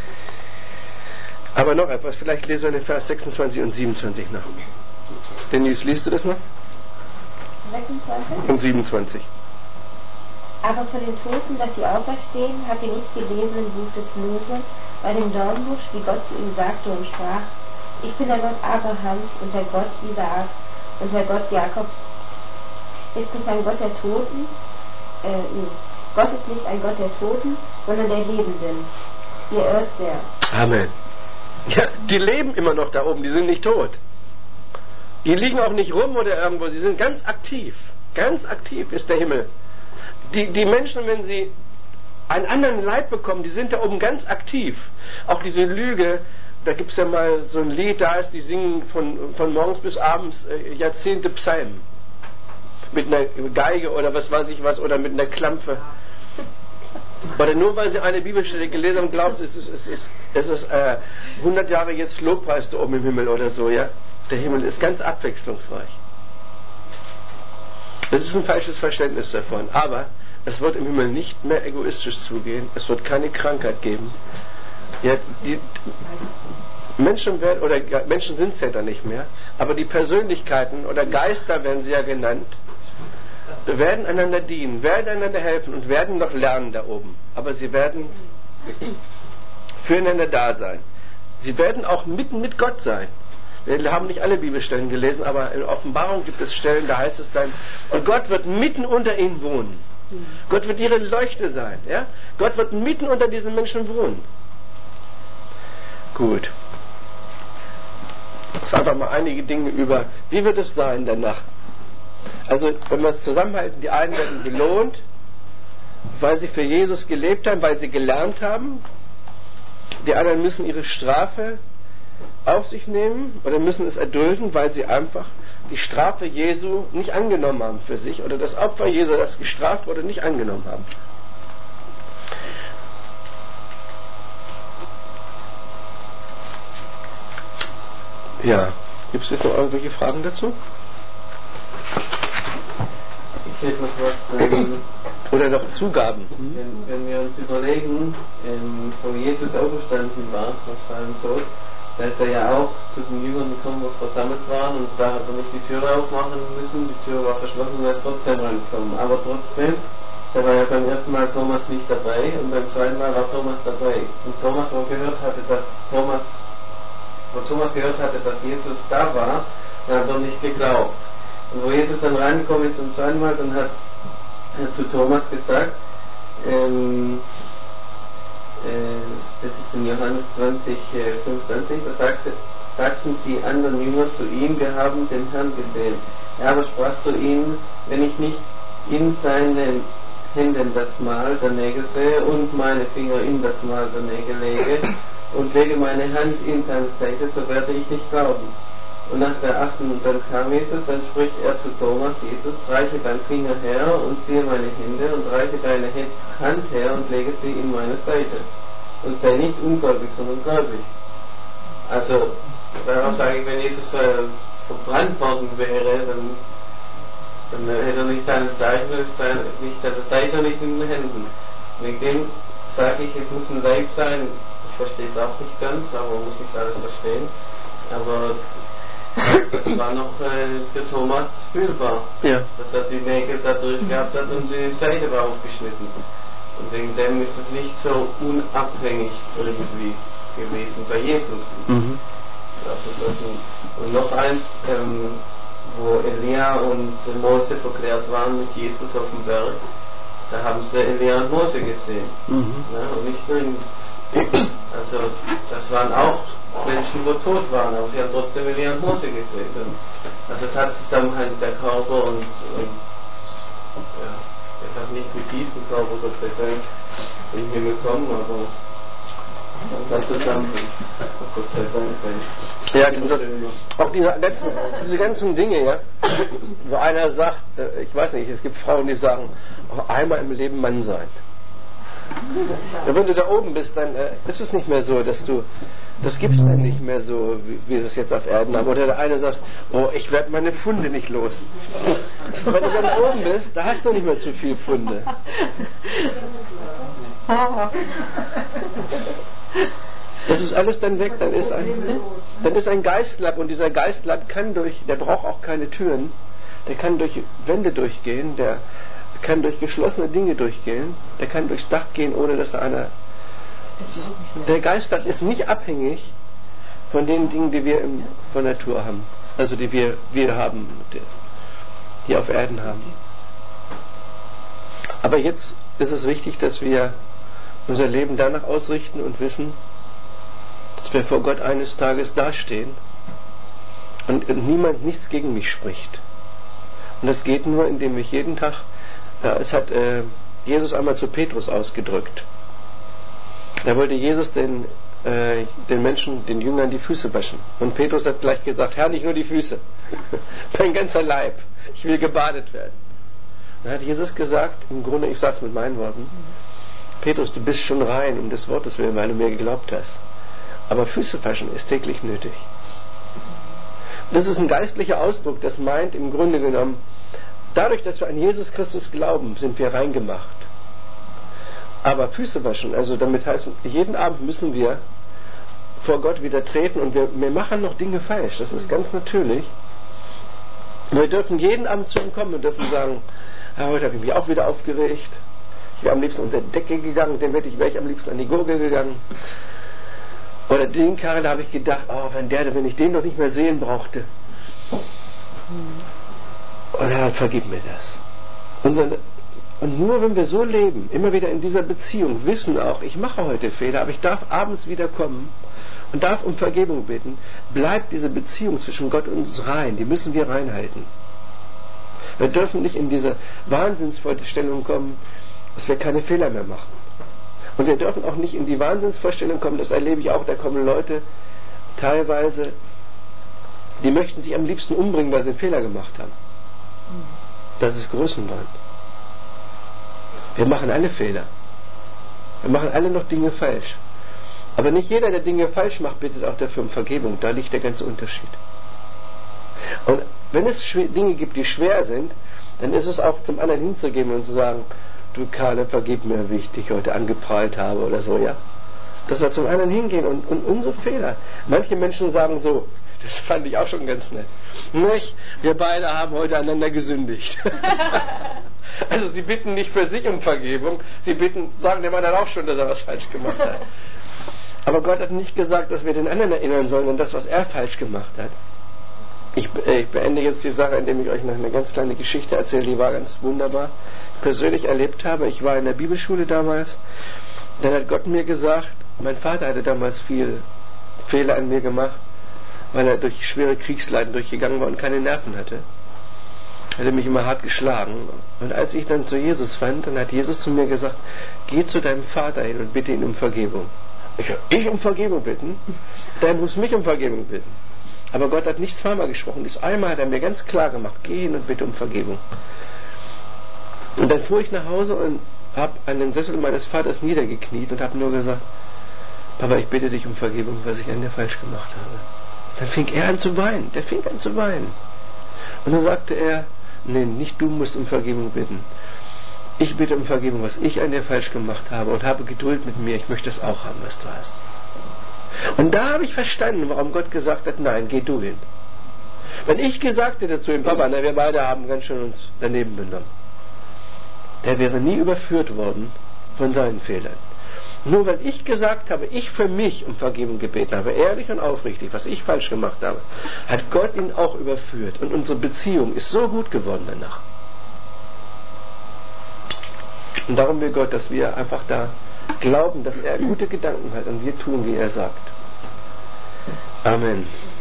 Aber noch etwas, vielleicht lesen wir den Vers sechsundzwanzig und siebenundzwanzig noch. Denise, liest du das noch? sechsundzwanzig Und siebenundzwanzig. Aber von den Toten, dass sie auferstehen, habt ihr nicht gelesen im Buch des Mose, bei dem Dornbusch, wie Gott zu ihm sagte und sprach: Ich bin der Gott Abrahams und der Gott Isaaks und der Gott Jakobs. Ist nicht ein Gott der Toten, äh, nee, Gott ist nicht ein Gott der Toten, sondern der Lebenden. Ihr irrt sehr. Amen. Ja, die leben immer noch da oben, die sind nicht tot. Die liegen auch nicht rum oder irgendwo, sie sind ganz aktiv. Ganz aktiv ist der Himmel. Die, die Menschen, wenn sie einen anderen Leib bekommen, die sind da oben ganz aktiv. Auch diese Lüge, da gibt es ja mal so ein Lied, da heißt, die singen von, von morgens bis abends äh, Jahrzehnte Psalmen. Mit einer Geige oder was weiß ich was, oder mit einer Klampfe. Oder nur weil sie eine Bibelstelle gelesen haben, glaubt es ist, es ist, es ist äh, hundert Jahre jetzt Lobpreis da oben im Himmel oder so, ja. Der Himmel ist ganz abwechslungsreich. Das ist ein falsches Verständnis davon. Aber es wird im Himmel nicht mehr egoistisch zugehen. Es wird keine Krankheit geben. Ja, die Menschen werden, oder Menschen sind es ja dann nicht mehr, aber die Persönlichkeiten oder Geister werden sie ja genannt, werden einander dienen, werden einander helfen und werden noch lernen da oben. Aber sie werden füreinander da sein. Sie werden auch mitten mit Gott sein. Wir haben nicht alle Bibelstellen gelesen, aber in Offenbarung gibt es Stellen, da heißt es dann, und Gott wird mitten unter ihnen wohnen. Gott wird ihre Leuchte sein. Ja? Gott wird mitten unter diesen Menschen wohnen. Gut. Jetzt einfach mal einige Dinge über, wie wird es sein danach? Also, wenn wir es zusammenhalten, die einen werden belohnt, weil sie für Jesus gelebt haben, weil sie gelernt haben. Die anderen müssen ihre Strafe auf sich nehmen oder müssen es erdulden, weil sie einfach die Strafe Jesu nicht angenommen haben für sich oder das Opfer Jesu, das gestraft wurde, nicht angenommen haben. Ja, gibt es jetzt noch irgendwelche Fragen dazu? Ich hätte noch was. Ähm, Oder noch Zugaben? Wenn, wenn wir uns überlegen, ähm, wo Jesus auferstanden war nach seinem Tod, da ist er ja auch zu den Jüngern gekommen, wo versammelt waren, und da hat er nicht die Tür aufmachen müssen, die Tür war verschlossen und er ist trotzdem reingekommen. Aber trotzdem, da war ja beim ersten Mal Thomas nicht dabei und beim zweiten Mal war Thomas dabei. Und Thomas, wo gehört hatte, dass Thomas, wo Thomas gehört hatte, dass Jesus da war, dann hat er nicht geglaubt. Und wo Jesus dann reingekommen ist zum zweiten Mal, dann hat er zu Thomas gesagt, ähm, das ist in Johannes zwanzig, fünfundzwanzig, da sagte, sagten die anderen Jünger zu ihm, wir haben den Herrn gesehen. Er aber sprach zu ihnen, wenn ich nicht in seinen Händen das Mal der Nägel sehe und meine Finger in das Mal der Nägel lege und lege meine Hand in seine Seite, so werde ich nicht glauben. Und nach der achten, und dann kam Jesus, dann spricht er zu Thomas, Jesus, reiche deinen Finger her und siehe meine Hände und reiche deine Hand her und lege sie in meine Seite. Und sei nicht ungläubig, sondern gläubig. Also, darauf sage ich, wenn Jesus äh, verbrannt worden wäre, dann, dann hätte er nicht seine Seite, nicht an der Seite und nicht in den Händen. Wegen dem sage ich, es muss ein Leib sein. Ich verstehe es auch nicht ganz, aber man muss nicht alles verstehen. Aber das war noch äh, für Thomas fühlbar, ja. Dass er die Nägel da durchgehabt hat und die Seite war aufgeschnitten. Und wegen dem ist es nicht so unabhängig irgendwie gewesen bei Jesus. Mhm. Und noch eins, ähm, wo Elia und Mose verklärt waren mit Jesus auf dem Berg, da haben sie Elia und Mose gesehen. Mhm. Ja, und nicht nur also das waren auch Menschen, wo tot waren, aber sie haben trotzdem Elia und Mose gesehen. Und also es hat Zusammenhang mit der Körper und, und ja, er hat nicht mit diesem Körper, Gott sei Dank, in den Himmel kommen, aber es hat Zusammenhang. Gott sei Dank. Ja, genau. Auch diese ganzen, diese ganzen Dinge, ja, wo einer sagt, ich weiß nicht, es gibt Frauen, die sagen, auch einmal im Leben Mann sein. Ja, wenn du da oben bist, dann äh, ist es nicht mehr so, dass du, das gibt's dann nicht mehr so, wie, wie wir es jetzt auf Erden haben. Oder der eine sagt, oh, ich werde meine Pfunde nicht los. Wenn du dann oben bist, da hast du nicht mehr zu viel Pfunde. Das ist alles dann weg, dann ist ein, dann ist ein Geistlapp und dieser Geistlapp kann durch, der braucht auch keine Türen, der kann durch Wände durchgehen, der kann durch geschlossene Dinge durchgehen, der kann durchs Dach gehen, ohne dass er einer... Der Geistlapp ist nicht abhängig von den Dingen, die wir im, von Natur haben, also die wir, wir haben, die, die auf Erden haben. Aber jetzt ist es wichtig, dass wir unser Leben danach ausrichten und wissen, dass wir vor Gott eines Tages dastehen und, und niemand nichts gegen mich spricht. Und das geht nur, indem ich jeden Tag, ja, es hat äh, Jesus einmal zu Petrus ausgedrückt. Da wollte Jesus den, äh, den Menschen, den Jüngern die Füße waschen. Und Petrus hat gleich gesagt, Herr, nicht nur die Füße, mein ganzer Leib, ich will gebadet werden. Dann hat Jesus gesagt, im Grunde, ich sage es mit meinen Worten, Petrus, du bist schon rein um des Wortes willen, weil du mir geglaubt hast. Aber Füße waschen ist täglich nötig. Und das ist ein geistlicher Ausdruck, das meint im Grunde genommen, dadurch, dass wir an Jesus Christus glauben, sind wir rein gemacht. Aber Füße waschen, also damit heißt, jeden Abend müssen wir vor Gott wieder treten und wir, wir machen noch Dinge falsch, das ist ganz natürlich. Wir dürfen jeden Abend zu ihm kommen und dürfen sagen, ja, heute habe ich mich auch wieder aufgeregt, ich wäre am liebsten unter die Decke gegangen, dann wäre ich, wär ich am liebsten an die Gurgel gegangen. Oder den Karl, da habe ich gedacht, oh, wenn der, wenn ich den doch nicht mehr sehen brauchte. Und Herr, vergib mir das. Und, dann, und nur wenn wir so leben, immer wieder in dieser Beziehung, wissen auch, ich mache heute Fehler, aber ich darf abends wieder kommen und darf um Vergebung bitten, bleibt diese Beziehung zwischen Gott und uns rein, die müssen wir reinhalten. Wir dürfen nicht in diese Wahnsinnsvorstellung kommen, dass wir keine Fehler mehr machen. Und wir dürfen auch nicht in die Wahnsinnsvorstellung kommen, das erlebe ich auch, da kommen Leute teilweise, die möchten sich am liebsten umbringen, weil sie einen Fehler gemacht haben. Das ist Größenwahn. Wir machen alle Fehler. Wir machen alle noch Dinge falsch. Aber nicht jeder, der Dinge falsch macht, bittet auch dafür um Vergebung. Da liegt der ganze Unterschied. Und wenn es Dinge gibt, die schwer sind, dann ist es auch zum anderen hinzugeben und zu sagen, du Karl, vergib mir, wie ich dich heute angeprahlt habe oder so, ja. Dass wir zum anderen hingehen und, und unsere Fehler. Manche Menschen sagen so, das fand ich auch schon ganz nett. Nicht? Wir beide haben heute einander gesündigt. Also sie bitten nicht für sich um Vergebung, sie bitten, sagen dem anderen auch schon, dass er was falsch gemacht hat. Aber Gott hat nicht gesagt, dass wir den anderen erinnern sollen an das, was er falsch gemacht hat. Ich, ich beende jetzt die Sache, indem ich euch noch eine ganz kleine Geschichte erzähle, die war ganz wunderbar. Ich persönlich erlebt habe, ich war in der Bibelschule damals, dann hat Gott mir gesagt, mein Vater hatte damals viel Fehler an mir gemacht, weil er durch schwere Kriegsleiden durchgegangen war und keine Nerven hatte. Er hat mich immer hart geschlagen. Und als ich dann zu Jesus fand, dann hat Jesus zu mir gesagt, geh zu deinem Vater hin und bitte ihn um Vergebung. Ich, ich um Vergebung bitten? Der muss mich um Vergebung bitten. Aber Gott hat nicht zweimal gesprochen. Das einmal hat er mir ganz klar gemacht, geh hin und bitte um Vergebung. Und dann fuhr ich nach Hause und habe an den Sessel meines Vaters niedergekniet und habe nur gesagt, Papa, ich bitte dich um Vergebung, was ich an dir falsch gemacht habe. Dann fing er an zu weinen. Der fing an zu weinen. Und dann sagte er, nee, nicht du musst um Vergebung bitten. Ich bitte um Vergebung, was ich an dir falsch gemacht habe und habe Geduld mit mir. Ich möchte das auch haben, was du hast. Und da habe ich verstanden, warum Gott gesagt hat, nein, geh du hin. Wenn ich gesagt hätte zu ihm, Papa, na, wir beide haben ganz schön uns daneben benommen, der wäre nie überführt worden von seinen Fehlern. Nur weil ich gesagt habe, ich für mich um Vergebung gebeten habe, ehrlich und aufrichtig, was ich falsch gemacht habe, hat Gott ihn auch überführt. Und unsere Beziehung ist so gut geworden danach. Und darum will Gott, dass wir einfach da glauben, dass er gute Gedanken hat und wir tun, wie er sagt. Amen.